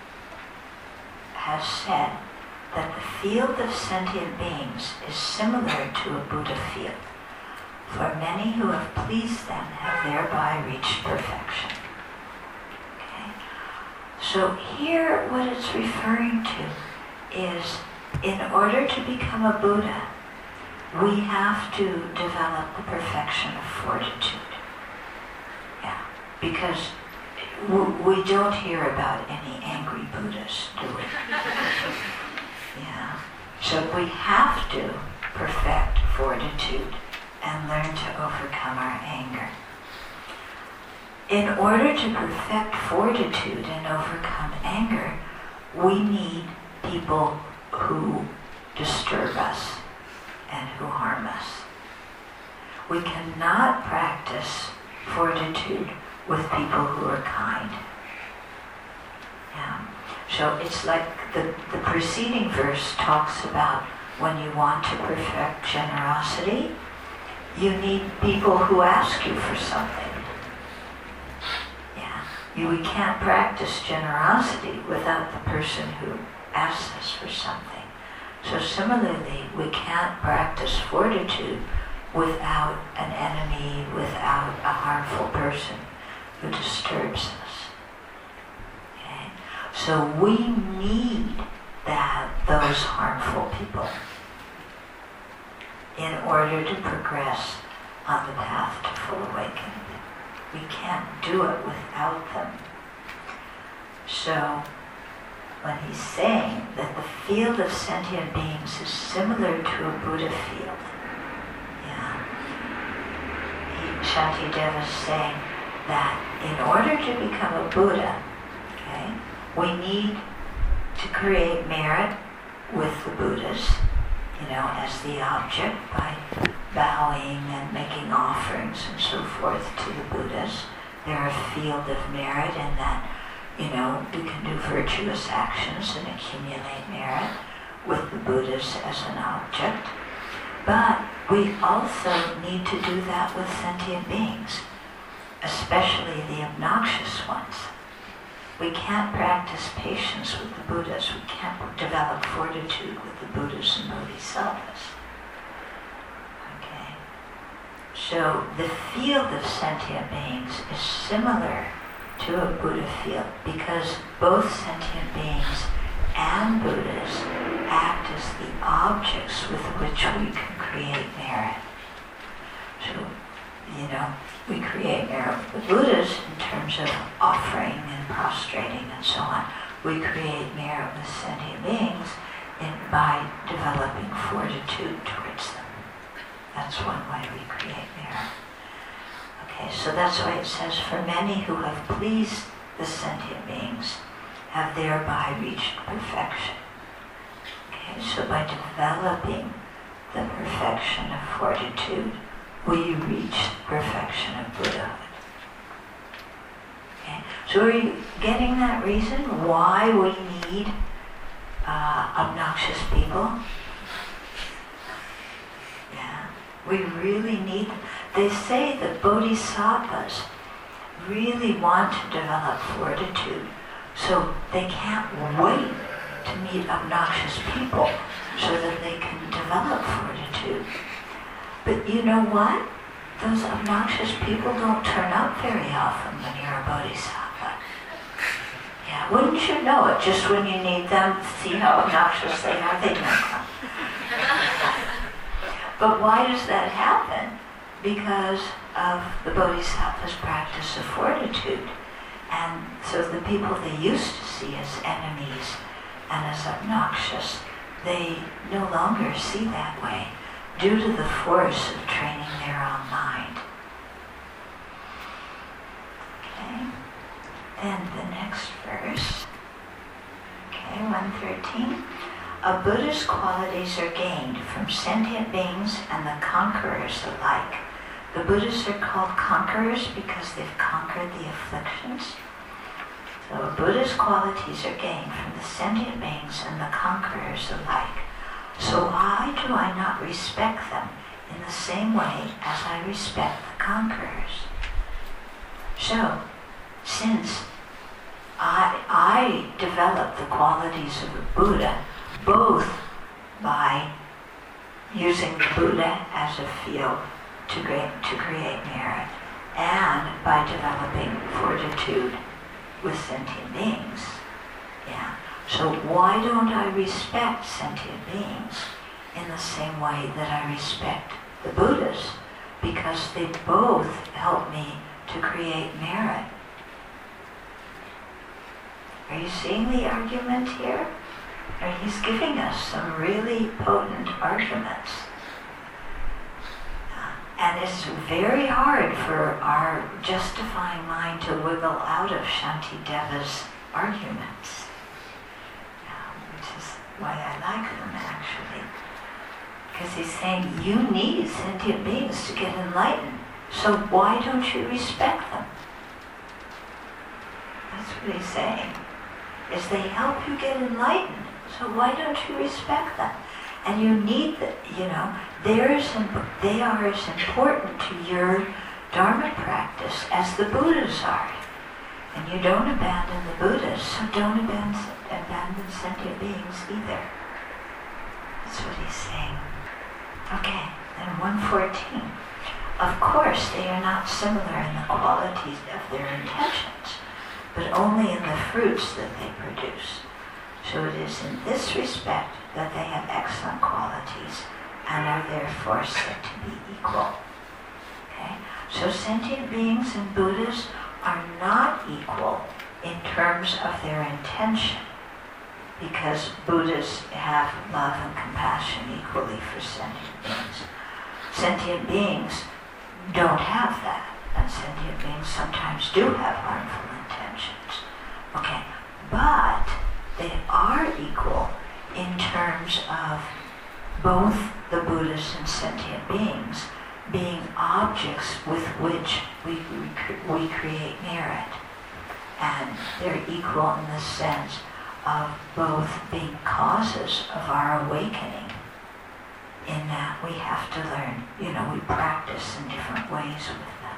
has said that the field of sentient beings is similar to a Buddha field, for many who have pleased them have thereby reached perfection. Okay? So here what it's referring to is, in order to become a Buddha, we have to develop the perfection of fortitude. Yeah, because we don't hear about any angry Buddhas, do we? Yeah. So we have to perfect fortitude and learn to overcome our anger. In order to perfect fortitude and overcome anger, we need people who disturb us and who harm us. We cannot practice fortitude with people who are kind. Yeah. So it's like the, the preceding verse talks about when you want to perfect generosity, you need people who ask you for something. Yeah. You, we can't practice generosity without the person who asks us for something. So similarly, we can't practice fortitude without an enemy, without a harmful person who disturbs us. Okay? So we need that those harmful people in order to progress on the path to full awakening. We can't do it without them. So, when he's saying that the field of sentient beings is similar to a Buddha field, yeah, he, Shantideva is saying that in order to become a Buddha, okay, we need to create merit with the Buddhas, you know, as the object by bowing and making offerings and so forth to the Buddhas. They're a field of merit in that, you know, we can do virtuous actions and accumulate merit with the Buddhas as an object. But we also need to do that with sentient beings, especially the obnoxious ones. We can't practice patience with the Buddhas. We can't develop fortitude with the Buddhas and Bodhisattvas. Okay. So the field of sentient beings is similar to a Buddha field because both sentient beings and Buddhas act as the objects with which we can create merit. So, you know, we create merit with the Buddhas in terms of offering and prostrating and so on. We create merit with sentient beings in, by developing fortitude towards them. That's one way we create merit. Okay, so that's why it says, for many who have pleased the sentient beings have thereby reached perfection. Okay, so by developing the perfection of fortitude, we reach perfection of Buddhahood. Okay, so are you getting that reason why we need uh, obnoxious people? Yeah, we really need them. They say that bodhisattvas really want to develop fortitude, so they can't wait to meet obnoxious people so that they can develop fortitude. But you know what? Those obnoxious people don't turn up very often when you're a bodhisattva. Yeah, wouldn't you know it? Just when you need them to see how obnoxious they are, they don't come. But why does that happen? Because of the bodhisattva's practice of fortitude. And so the people they used to see as enemies and as obnoxious, they no longer see that way, due to the force of training their own mind. Okay, and the next verse, okay, one thirteen. A Buddha's qualities are gained from sentient beings and the conquerors alike. The Buddhas are called conquerors because they've conquered the afflictions. So a Buddha's qualities are gained from the sentient beings and the conquerors alike. So why do I not respect them in the same way as I respect the conquerors? So, since I, I develop the qualities of a Buddha both by using the Buddha as a field to, great, to create merit and by developing fortitude with sentient beings, yeah. So why don't I respect sentient beings in the same way that I respect the Buddhas? Because they both help me to create merit. Are you seeing the argument here? Or he's giving us some really potent arguments. And it's very hard for our justifying mind to wiggle out of Shantideva's arguments. Why I like them, actually. Because he's saying, you need sentient beings to get enlightened, so why don't you respect them? That's what he's saying, is they help you get enlightened, so why don't you respect them? And you need the, you know, they're, they are as important to your Dharma practice as the Buddhas are. And you don't abandon the Buddhas, so don't abandon, abandon sentient beings either. That's what he's saying. Okay, then one fourteen. Of course, they are not similar in the qualities of their intentions, but only in the fruits that they produce. So it is in this respect that they have excellent qualities and are therefore said to be equal. Okay? So sentient beings and Buddhas are not equal in terms of their intention, because Buddhas have love and compassion equally for sentient beings. Sentient beings don't have that, and sentient beings sometimes do have harmful intentions. Okay, but they are equal in terms of both the Buddhas and sentient beings being objects with which we, we, we create merit. And they're equal in the sense of both being causes of our awakening, in that we have to learn, you know, we practice in different ways with them.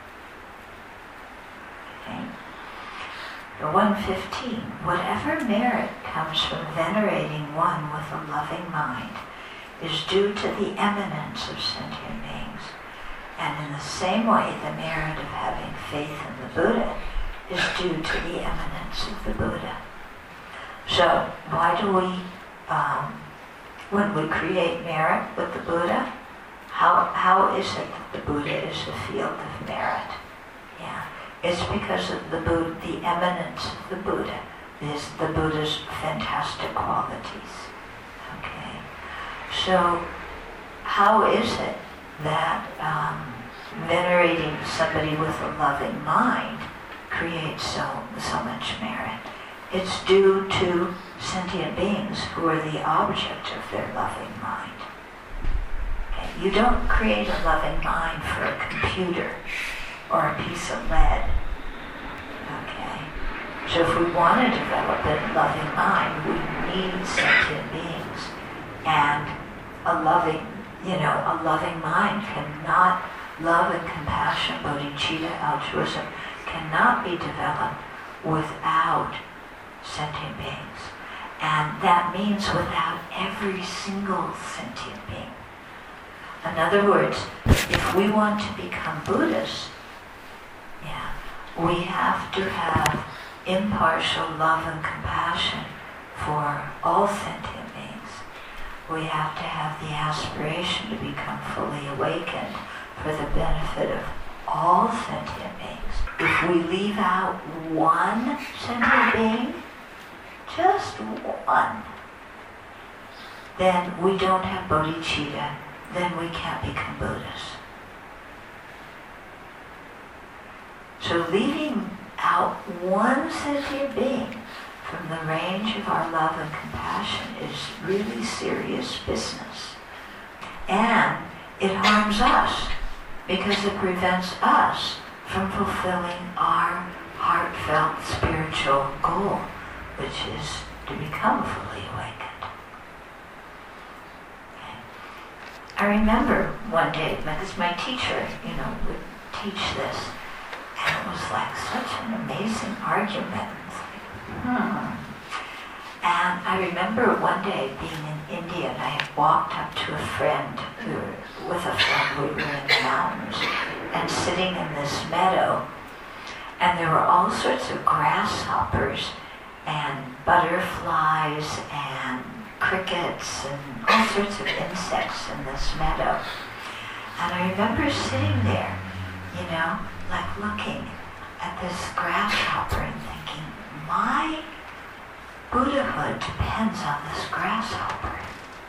Okay? The one fifteen, whatever merit comes from venerating one with a loving mind is due to the eminence of sentient beings. And in the same way, the merit of having faith in the Buddha is due to the eminence of the Buddha. So, why do we, um, when we create merit with the Buddha, how how is it that the Buddha is a field of merit? Yeah, it's because of the Buddha, the eminence of the Buddha is the Buddha's fantastic qualities. Okay, so how is it that um, venerating somebody with a loving mind creates so so much merit? It's due to sentient beings who are the object of their loving mind. Okay? You don't create a loving mind for a computer or a piece of lead. Okay? So if we want to develop a loving mind, we need sentient beings. And a loving, you know, a loving mind cannot, love and compassion, bodhicitta, altruism, cannot be developed without sentient beings. And that means without every single sentient being. In other words, if we want to become Buddhists, yeah, we have to have impartial love and compassion for all sentient beings. We have to have the aspiration to become fully awakened for the benefit of all sentient beings. If we leave out one sentient being, just one, then we don't have bodhicitta, then we can't become Buddhas. So leaving out one sentient being from the range of our love and compassion is really serious business. And it harms us because it prevents us from fulfilling our heartfelt spiritual goal, which is to become fully awakened. Okay. I remember one day, because my teacher, you know, would teach this, and it was like such an amazing argument. It's like, hmm. And I remember one day being in India, and I had walked up to a friend, who, with a friend, we were in the mountains, and sitting in this meadow, and there were all sorts of grasshoppers, and butterflies and crickets and all sorts of insects in this meadow. And I remember sitting there, you know, like looking at this grasshopper and thinking, my Buddhahood depends on this grasshopper.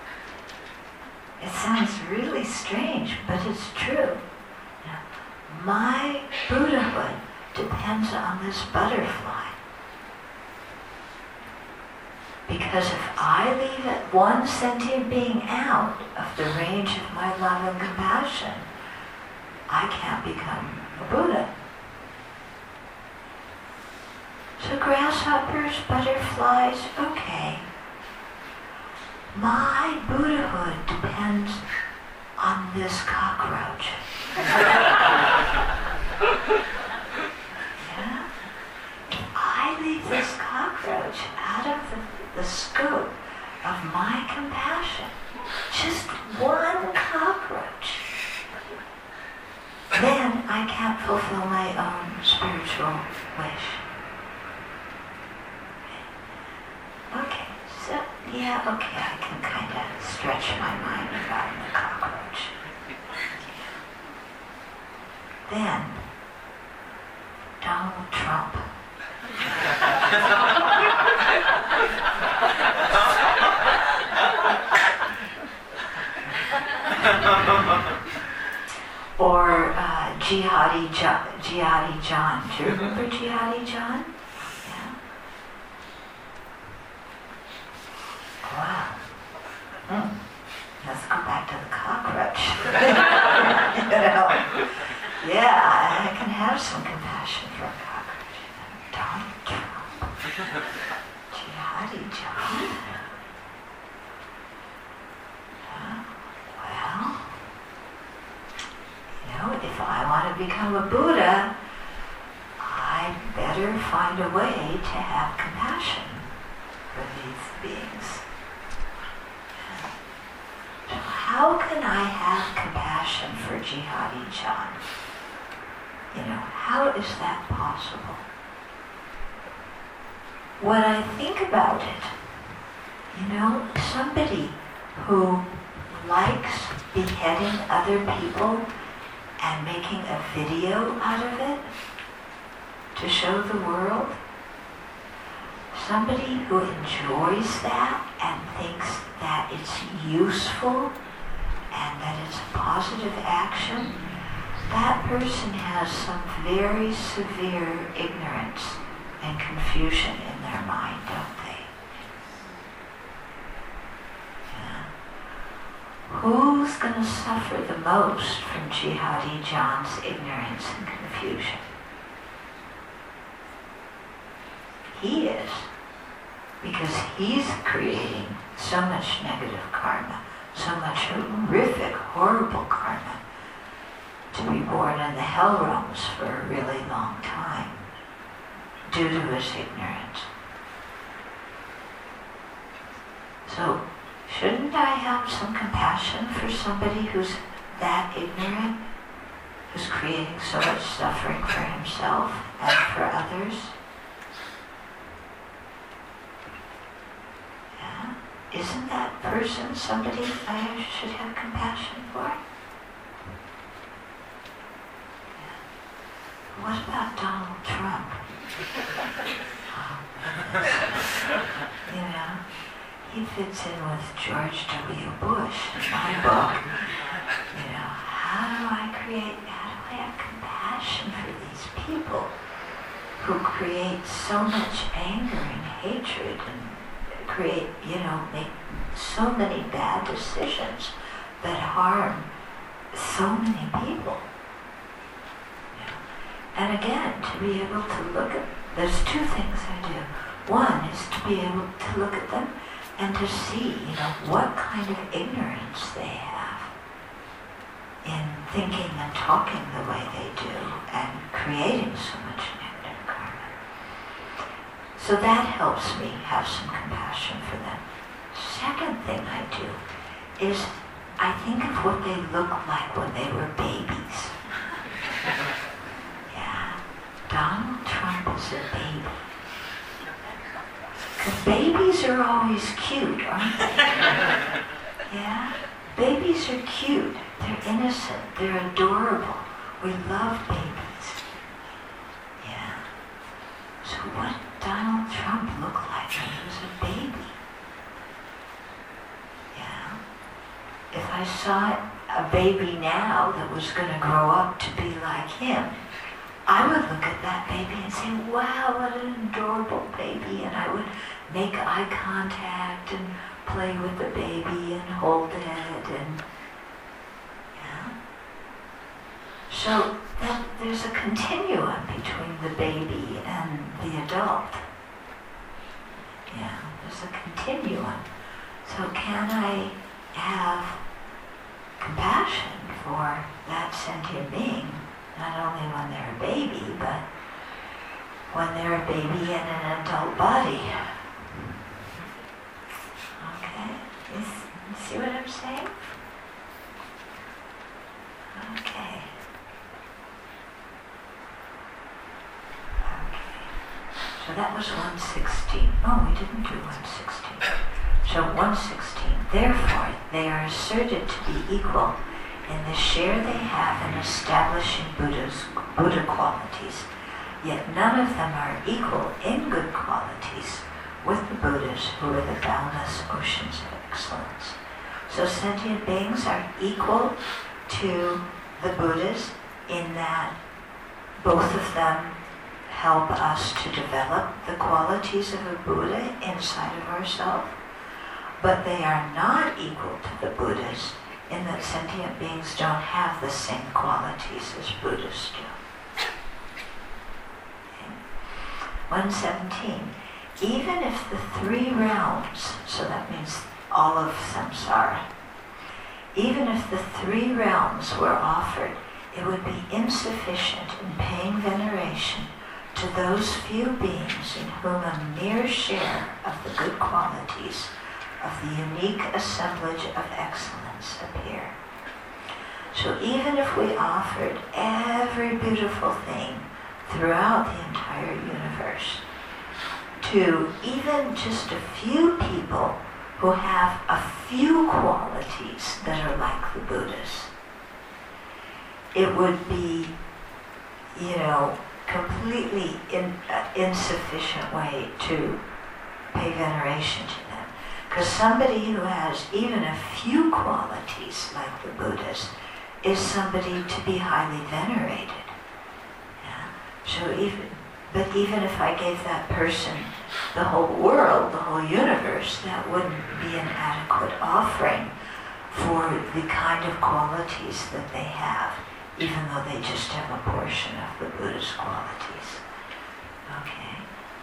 It sounds really strange, but it's true. You know, my Buddhahood depends on this butterfly. Because if I leave it one sentient being out of the range of my love and compassion, I can't become a Buddha. So grasshoppers, butterflies, okay. My Buddhahood depends on this cockroach. Yeah? If I leave this cockroach out of the the scope of my compassion, just one cockroach, then I can't fulfill my own spiritual wish. Okay. yeah, okay, I can kind of stretch my mind about the cockroach. Then, Donald Trump. Or uh, Jihadi, jo- Jihadi John. Do you remember Jihadi John? Yeah. Wow. Mm. Let's go back to the cockroach. You know? Yeah, I can have some compassion for a cockroach. Donald Trump. Jihadi John. Uh, well, you know, if I want to become a Buddha, I'd better find a way to have compassion for these beings. So how can I have compassion for Jihadi John? You know, how is that possible? When I think about it, you know, somebody who likes beheading other people and making a video out of it to show the world, somebody who enjoys that and thinks that it's useful and that it's a positive action, that person has some very severe ignorance and confusion in their mind, don't they? Yeah. Who's going to suffer the most from Jihadi John's ignorance and confusion? He is, because he's creating so much negative karma, so much horrific, horrible karma, to be born in the hell realms for a really long time due to his ignorance. So, shouldn't I have some compassion for somebody who's that ignorant, who's creating so much suffering for himself and for others? Yeah? Isn't that person somebody I should have compassion for? What about Donald Trump? Oh, you know, he fits in with George W. Bush in my book. You know, how do I create, how do I have compassion for these people who create so much anger and hatred and create, you know, make so many bad decisions that harm so many people? And again, to be able to look at, there's two things I do. One is to be able to look at them and to see, you know, what kind of ignorance they have in thinking and talking the way they do and creating so much negative karma. So that helps me have some compassion for them. Second thing I do is I think of what they look like when they were babies. Donald Trump is a baby. Because babies are always cute, aren't they? Yeah? Babies are cute. They're innocent. They're adorable. We love babies. Yeah. So what did Donald Trump look like when he was a baby? Yeah. If I saw a baby now that was going to grow up to be like him, I would look at that baby and say, wow, what an adorable baby, and I would make eye contact and play with the baby and hold it, and yeah. So then there's a continuum between the baby and the adult. Yeah, there's a continuum. So can I have compassion for that sentient being? Not only when they're a baby, but when they're a baby in an adult body. Okay? You, you see what I'm saying? Okay. Okay. So that was one sixteen. Oh, we didn't do one sixteen. So one sixteen, therefore they are asserted to be equal in the share they have in establishing Buddha's, Buddha qualities, yet none of them are equal in good qualities with the Buddhas who are the boundless oceans of excellence. So sentient beings are equal to the Buddhas in that both of them help us to develop the qualities of a Buddha inside of ourselves, but they are not equal to the Buddhas in that sentient beings don't have the same qualities as Buddhas do. Okay. one seventeen, even if the three realms, so that means all of samsara, even if the three realms were offered, it would be insufficient in paying veneration to those few beings in whom a mere share of the good qualities of the unique assemblage of excellence appear. So even if we offered every beautiful thing throughout the entire universe to even just a few people who have a few qualities that are like the Buddhas, it would be, you know, completely in, uh, insufficient way to pay veneration to them. Because somebody who has even a few qualities like the Buddhas is somebody to be highly venerated. Yeah? So even, but even if I gave that person the whole world, the whole universe, that wouldn't be an adequate offering for the kind of qualities that they have, even though they just have a portion of the Buddha's qualities. Okay.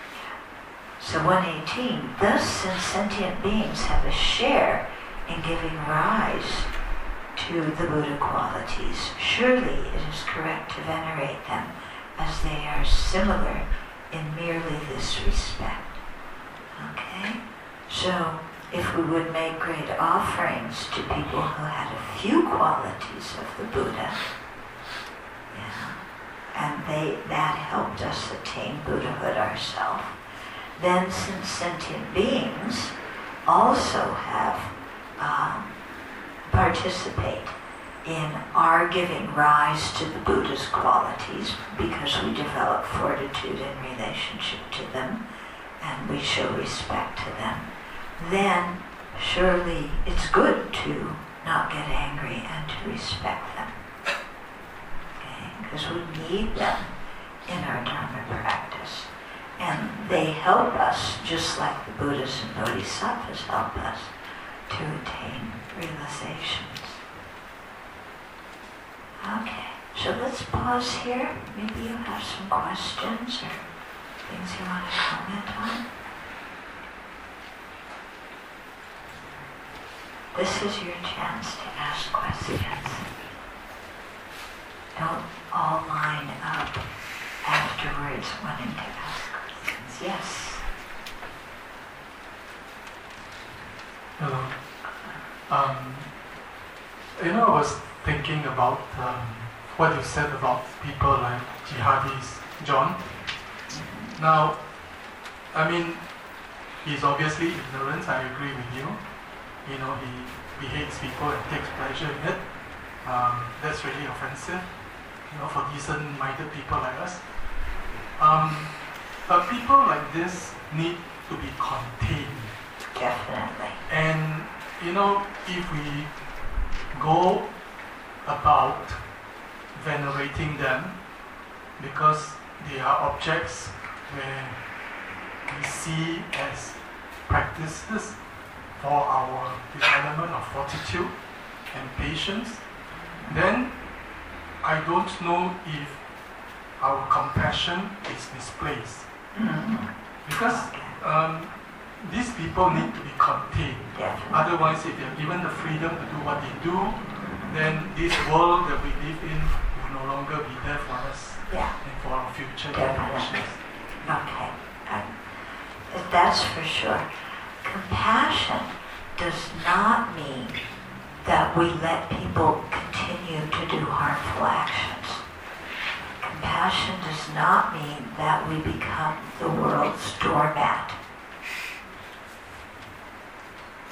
So one eighteen, thus since sentient beings have a share in giving rise to the Buddha qualities, surely it is correct to venerate them as they are similar in merely this respect. Okay? So if we would make great offerings to people who had a few qualities of the Buddha, yeah, and they that helped us attain Buddhahood ourselves, then since sentient beings also have um, participate in our giving rise to the Buddha's qualities because we develop fortitude in relationship to them and we show respect to them, then surely it's good to not get angry and to respect them. Okay? Because we need them in our Dharma practice. And they help us, just like the Buddhas and Bodhisattvas help us, to attain realizations. Okay, so let's pause here. Maybe you have some questions or things you want to comment on. This is your chance to ask questions. Don't all line up afterwards wanting to ask questions. Yes. Hello. Um, you know, I was thinking about um, what you said about people like jihadis, John. Now, I mean, he's obviously ignorant, I agree with you. You know, he, he hates people and takes pleasure in it. Um, that's really offensive, you know, for decent-minded people like us. Um, but people like this need to be contained. Definitely. And, you know, if we go about venerating them because they are objects where we see as practices for our development of fortitude and patience, then I don't know if our compassion is misplaced. Mm-hmm. Because um, these people need to be contained. Definitely. Otherwise, if they're given the freedom to do what they do, then this world that we live in will no longer be there for us, yeah, and for our future definitely. generations. Okay, um, that's for sure. Compassion does not mean that we let people continue to do harmful actions. Compassion does not mean that we become the world's doormat.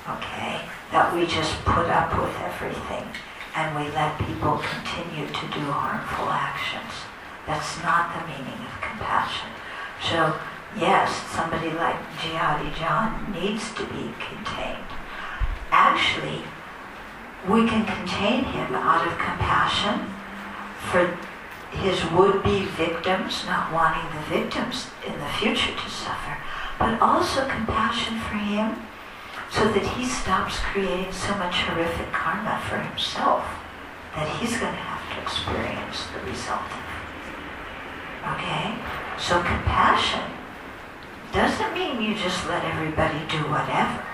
okay, that we just put up with everything and we let people continue to do harmful actions. That's not the meaning of compassion. So, yes, somebody like Jihadi John needs to be contained. Actually, we can contain him out of compassion for his would-be victims, not wanting the victims in the future to suffer, but also compassion for him so that he stops creating so much horrific karma for himself that he's going to have to experience the result of. Okay? So compassion doesn't mean you just let everybody do whatever.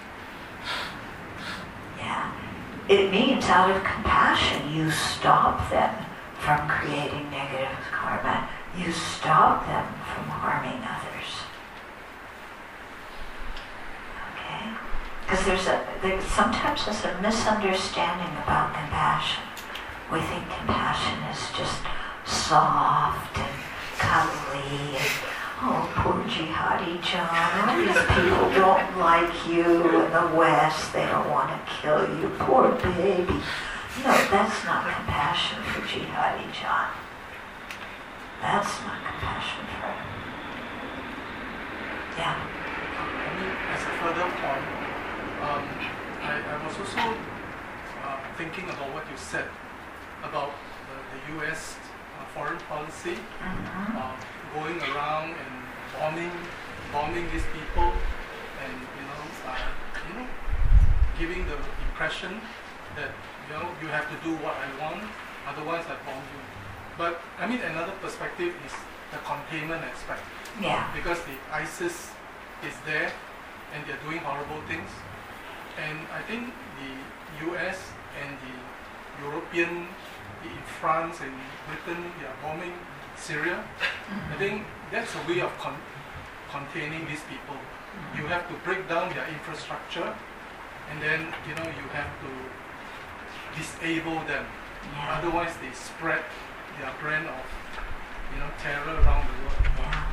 Yeah. It means out of compassion you stop them from creating negative karma. You stop them from harming others. Okay? Because there's a there, sometimes there's a misunderstanding about compassion. We think compassion is just soft and cuddly and, oh, poor Jihadi John, all these people don't like you in the West, they don't want to kill you, poor baby. No, that's not compassion for Jihadi John. That's not compassion for him. Yeah. I mean, as a further point, um, I, I was also uh, thinking about what you said about the, the U S uh, foreign policy, Mm-hmm. uh, going around and bombing, bombing these people, and you know, uh, you know, giving the impression that you know you have to do what I want, otherwise I bomb you. But I mean, another perspective is the containment aspect. Yeah. Because the ISIS is there and they're doing horrible things, and I think the U S and the European, in France and Britain, they are bombing Syria. I think that's a way of con- containing these people. You have to break down their infrastructure, and then you know you have to disable them. Yeah. Otherwise, they spread their brand of you know terror around the world. Yeah.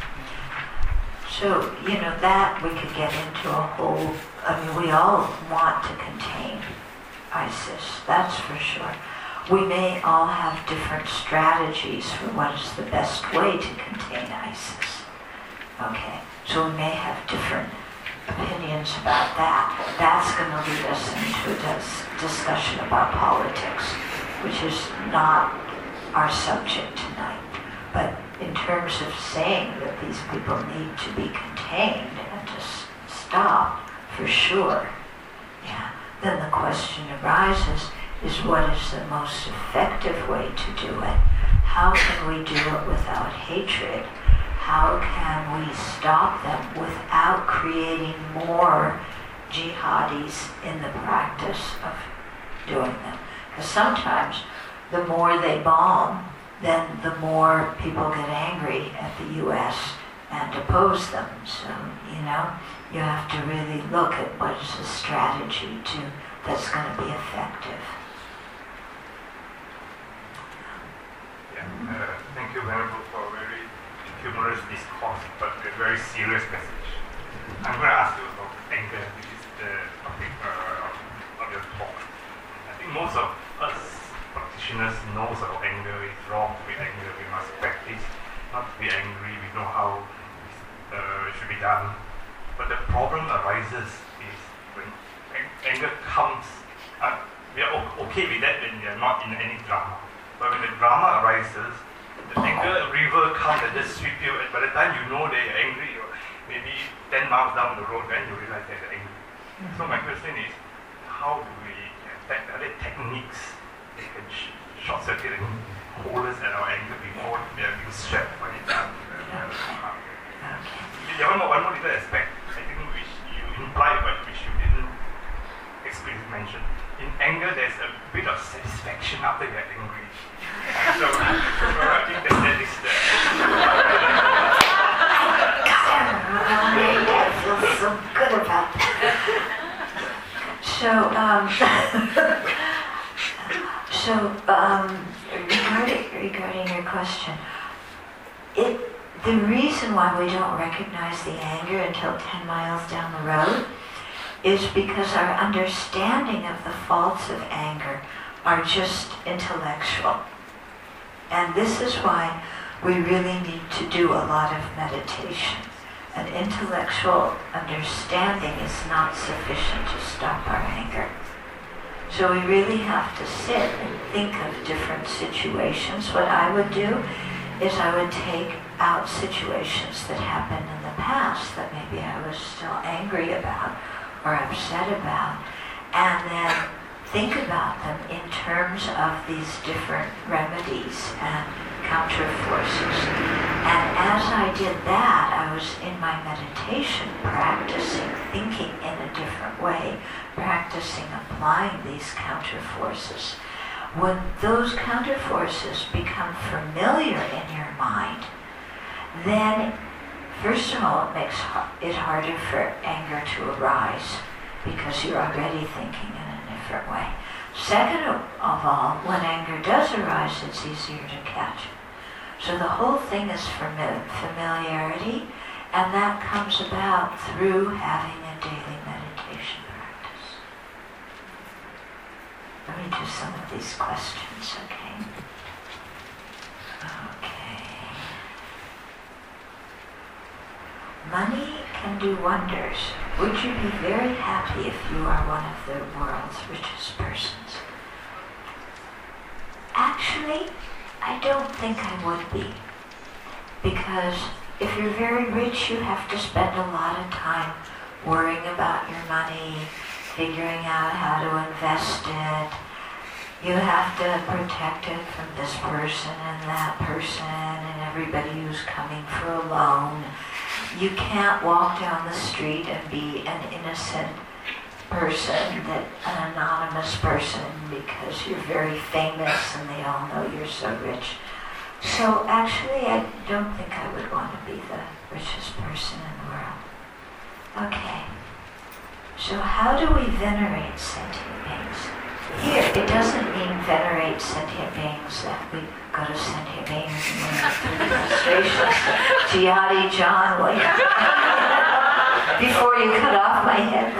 So, you know, that we could get into a whole, I mean, we all want to contain ISIS, that's for sure. We may all have different strategies for what is the best way to contain ISIS. Okay, so we may have different opinions about that. That's going to lead us into a dis- discussion about politics, which is not our subject tonight. But in terms of saying that these people need to be contained and to s- stop, for sure, yeah, then the question arises, is what is the most effective way to do it? How can we do it without hatred? How can we stop them without creating more jihadis in the practice of doing them? Because sometimes the more they bomb, then the more people get angry at the U S and oppose them. So, you know, you have to really look at what is the strategy to, that's going to be effective. Yeah, uh, thank you, Venerable, for a very humorous discourse, but a very serious message. I'm going to ask you about anger, which is the topic uh, of, of your talk. I think most of us practitioners knows about anger. It's wrong to be angry. We must practice not to be angry. We know how uh, it should be done. But the problem arises is when anger comes. Uh, we are okay with that when we are not in any drama. But when the drama arises, the anger river comes and just sweep you. And by the time you know they are angry, or maybe ten miles down the road, then you realize they're angry. Mm-hmm. So my question is, how do we attack? Are there techniques that can sh- short circuit and hold us at our anger before we are being swept by it down? There one more, one more little aspect, I think, which you implied, but which you didn't explicitly mention. In anger, there's a bit of satisfaction after you're angry. So, so I think that that is the... I feel so good about that. So, um, so um, regarding, regarding your question, it the reason why we don't recognize the anger until ten miles down the road is because our understanding of the faults of anger are just intellectual. And this is why we really need to do a lot of meditation. An intellectual understanding is not sufficient to stop our anger. So we really have to sit and think of different situations. What I would do is I would take out situations that happened in the past that maybe I was still angry about or upset about, and then think about them in terms of these different remedies and counterforces. And as I did that, I was in my meditation practicing thinking in a different way, practicing applying these counterforces. When those counterforces become familiar in your mind, then first of all, it makes it harder for anger to arise because you're already thinking in a different way. Second of all, when anger does arise, it's easier to catch. So the whole thing is fami- familiarity, and that comes about through having a daily meditation practice. Let me do some of these questions, okay? Okay. Money can do wonders. Would you be very happy if you are one of the world's richest persons? Actually, I don't think I would be. Because if you're very rich, you have to spend a lot of time worrying about your money, figuring out how to invest it. You have to protect it from this person and that person and everybody who's coming for a loan. You can't walk down the street and be an innocent person, that an anonymous person, because you're very famous and they all know you're so rich. So actually, I don't think I would want to be the richest person in the world. Okay. So how do we venerate sentient beings? Here, it doesn't mean venerate sentient beings that we go to sentient beings and learn through demonstrations. Jihadi John, will you? Before you cut off my head,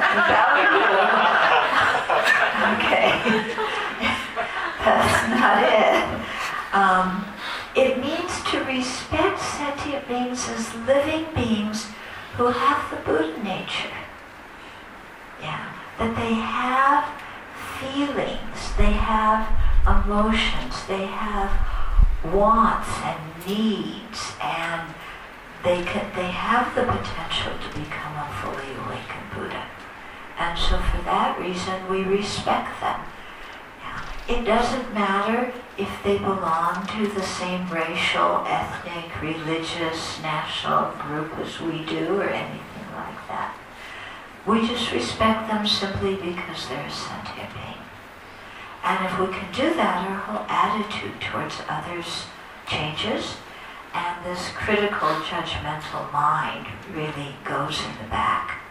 okay. That's not it. Um, it means to respect sentient beings as living beings who have the Buddha nature. Yeah, that they have feelings, they have emotions, they have wants and needs, and they can, they have the potential to become a fully awakened Buddha. And so for that reason, we respect them. Yeah. It doesn't matter if they belong to the same racial, ethnic, religious, national group as we do or anything like that. We just respect them simply because they're a sentient being. And if we can do that, our whole attitude towards others changes, and this critical, judgmental mind really goes in the back.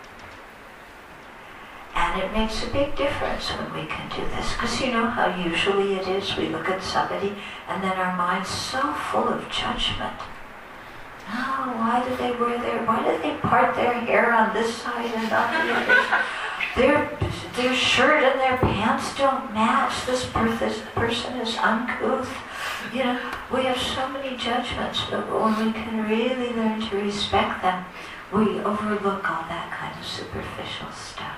And it makes a big difference when we can do this, because you know how usually it is, we look at somebody and then our mind's so full of judgment. Oh, why did they wear their, why did they part their hair on this side and not the other? Their, their shirt and their pants don't match. This person is uncouth. You know, we have so many judgments, but when we can really learn to respect them, we overlook all that kind of superficial stuff.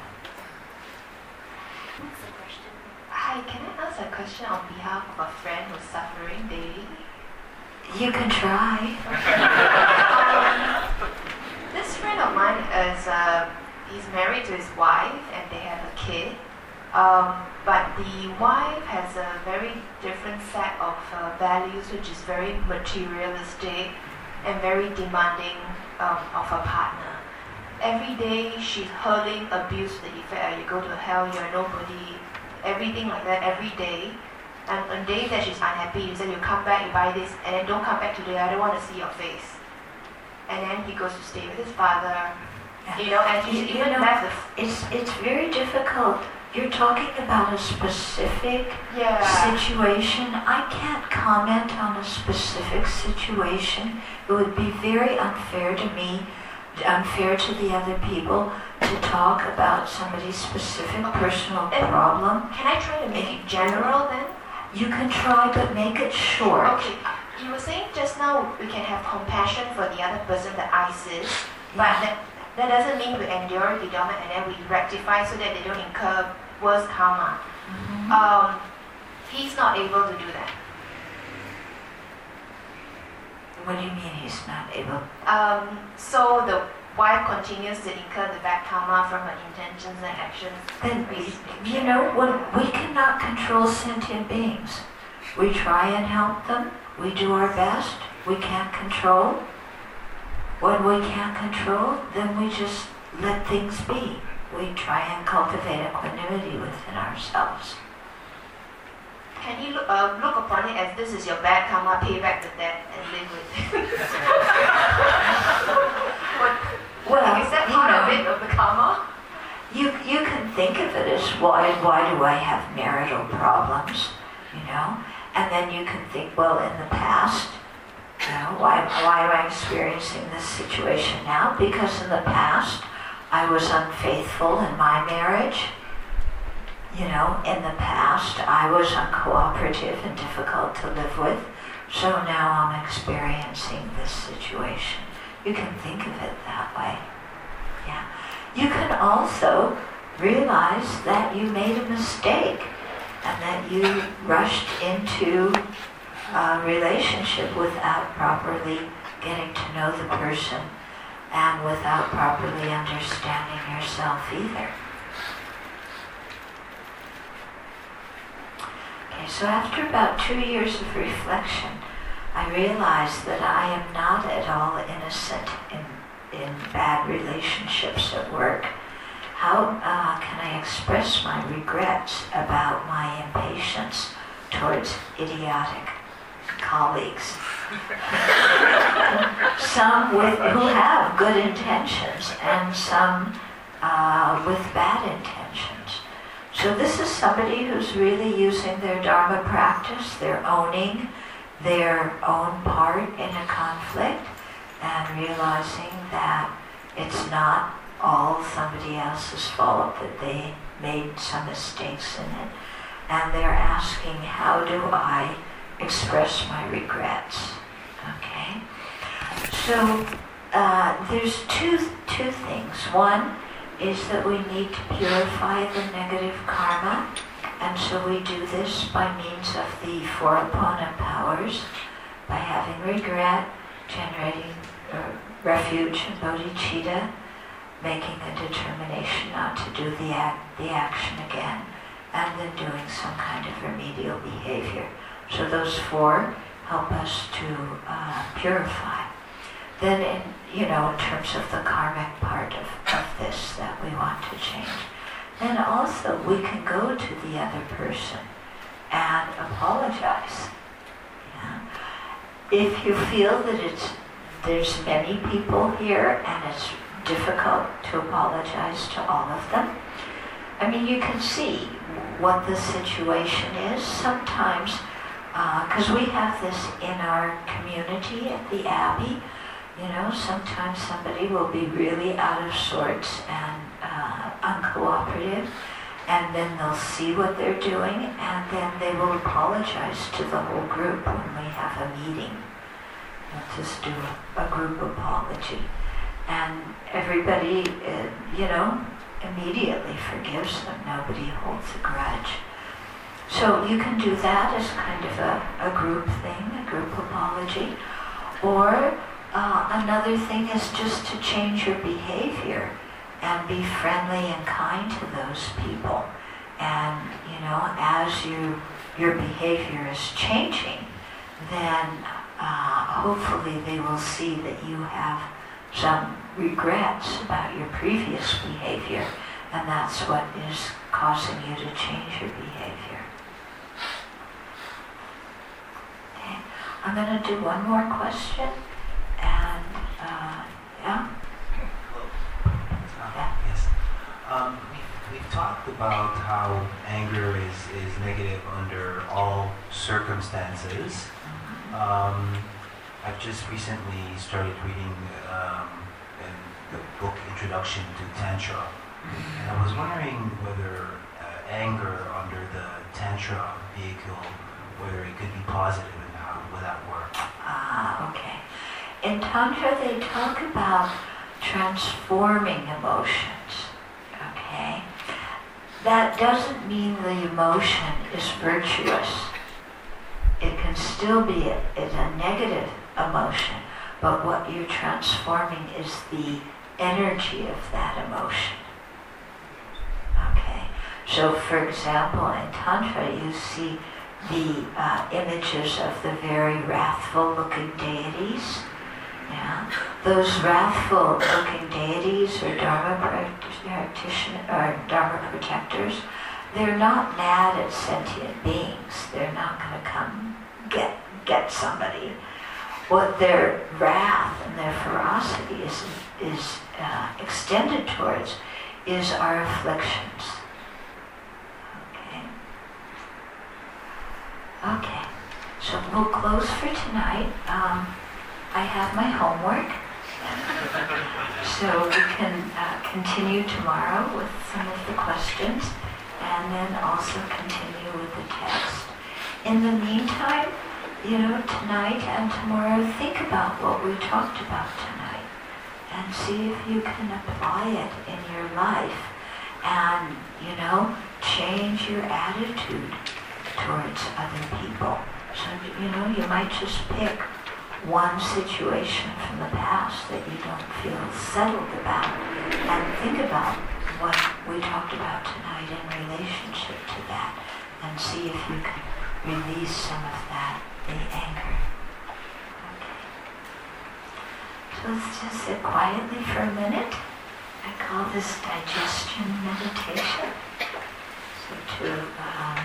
That's a question. Hi, can I ask a question on behalf of a friend who's suffering daily? You can try. um, this friend of mine is, uh, he's married to his wife and they have a kid. Um, but the wife has a very different set of uh, values, which is very materialistic and very demanding um, of her partner. Every day she's hurling abuse to the effect, you go to hell, you're nobody, everything like that every day. And on days that she's unhappy, you say, you come back, you buy this, and then don't come back today, I don't want to see your face. And then he goes to stay with his father, you know, and he's you even know, left the... It's, it's very difficult. You're talking about a specific yeah. situation. I can't comment on a specific situation. It would be very unfair to me, unfair to the other people, to to talk about somebody's specific Okay. personal And- problem, Can I try to make it general then? you can try, but make it short. Okay, uh, you were saying just now we can have compassion for the other person, the ISIS, but that, that doesn't mean we endure the dormant and then we rectify so that they don't incur worse karma. Mhm. Um, he's not able to do that. What do you mean he's not able? Um, so the wife continues to incur the bad karma from her intentions and actions. Then, you know, when we cannot control sentient beings. We try and help them. We do our best. We can't control. When we can't control, then we just let things be. We try and cultivate equanimity within ourselves. Can you look, uh, look upon it as this is your bad karma, pay back with that and live with it? What, Well, is that you part know, of it, of the karma? You, you can think of it as why, why do I have marital problems, you know? And then you can think, well, in the past, you know, why, why am I experiencing this situation now? Because in the past, I was unfaithful in my marriage. You know, in the past, I was uncooperative and difficult to live with. So now I'm experiencing this situation. You can think of it that way. Yeah. You can also realize that you made a mistake and that you rushed into a relationship without properly getting to know the person and without properly understanding yourself either. Okay, so after about two years of reflection, I realized that I am not at all innocent in in bad relationships at work. How uh, can I express my regrets about my impatience towards idiotic colleagues? Some with, who have good intentions and some uh, with bad intentions. So this is somebody who's really using their Dharma practice, they're owning their own part in a conflict, and realizing that it's not all somebody else's fault, that they made some mistakes in it. And they're asking, how do I express my regrets? Okay? So uh, there's two, two things. One is that we need to purify the negative karma, and so we do this by means of the four opponent powers, by having regret, generating uh, refuge and bodhicitta, making a determination not to do the act, the action again, and then doing some kind of remedial behavior. So those four help us to uh, purify. Then, in you know, in terms of the karmic part of, of this that we want to change, then also we can go to the other person and apologize. Yeah. If you feel that it's there's many people here and it's difficult to apologize to all of them, I mean, you can see what the situation is sometimes, because uh, we have this in our community at the Abbey. You know, sometimes somebody will be really out of sorts and uh, uncooperative, and then they'll see what they're doing, and then they will apologize to the whole group when we have a meeting. We'll just do a group apology. And everybody, uh, you know, immediately forgives them. Nobody holds a grudge. So you can do that as kind of a, a group thing, a group apology. Or uh, another thing is just to change your behavior and be friendly and kind to those people. And, you know, as you, your behavior is changing, then uh, hopefully they will see that you have some regrets about your previous behavior, and that's what is causing you to change your behavior. Okay, I'm going to do one more question, and uh, yeah? Hello. Uh, Yeah. Yes. Um, we've, we've talked about how anger is, is negative under all circumstances. Um, I've just recently started reading um, in the book book Introduction to Tantra. And I was wondering whether uh, anger under the Tantra vehicle, whether it could be positive and how would that work? Ah, okay. In Tantra, they talk about transforming emotions, okay? That doesn't mean the emotion is virtuous. It can still be a, it's a negative emotion, but what you're transforming is the energy of that emotion. Okay, so for example, in Tantra you see the uh, images of the very wrathful looking deities. Yeah. Those wrathful looking deities or Dharma practitioners or Dharma protectors, they're not mad at sentient beings. They're not going to come get get somebody. What their wrath and their ferocity is is uh, extended towards is our afflictions. Okay. Okay. So we'll close for tonight. Um, I have my homework, so we can uh, continue tomorrow with some of the questions, and then also continue with the text. In the meantime, you know, tonight and tomorrow, think about what we talked about tonight, and see if you can apply it in your life, and, you know, change your attitude towards other people. So, you know, you might just pick one situation from the past that you don't feel settled about, and think about what we talked about tonight in relationship to that, and see if you can release some of that, the anger. Okay. So let's just sit quietly for a minute. I call this digestion meditation. So to um,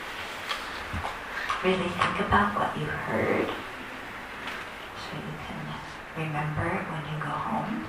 really think about what you heard, so you can remember it when you go home.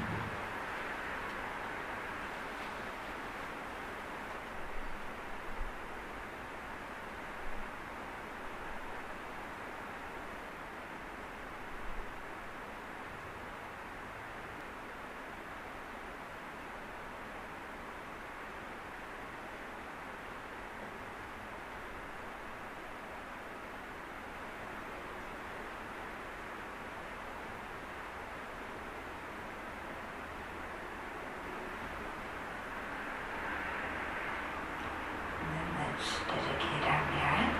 Dedicate our merit,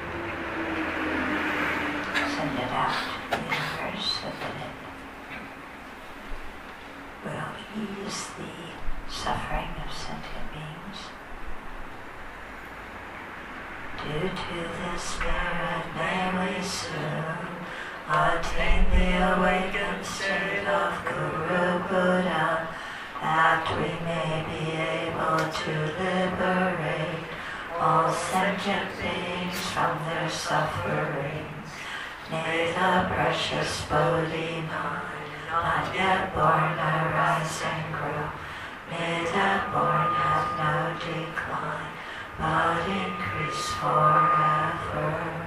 send it out to the universe so that it will ease the suffering of sentient beings. Due to the Spirit may we soon attain the awakened state of Guru Buddha, that we may be able to liberate all sentient beings from their sufferings. May the precious Bodhi mind, not yet born, arise and grow. May that born have no decline, but increase forever.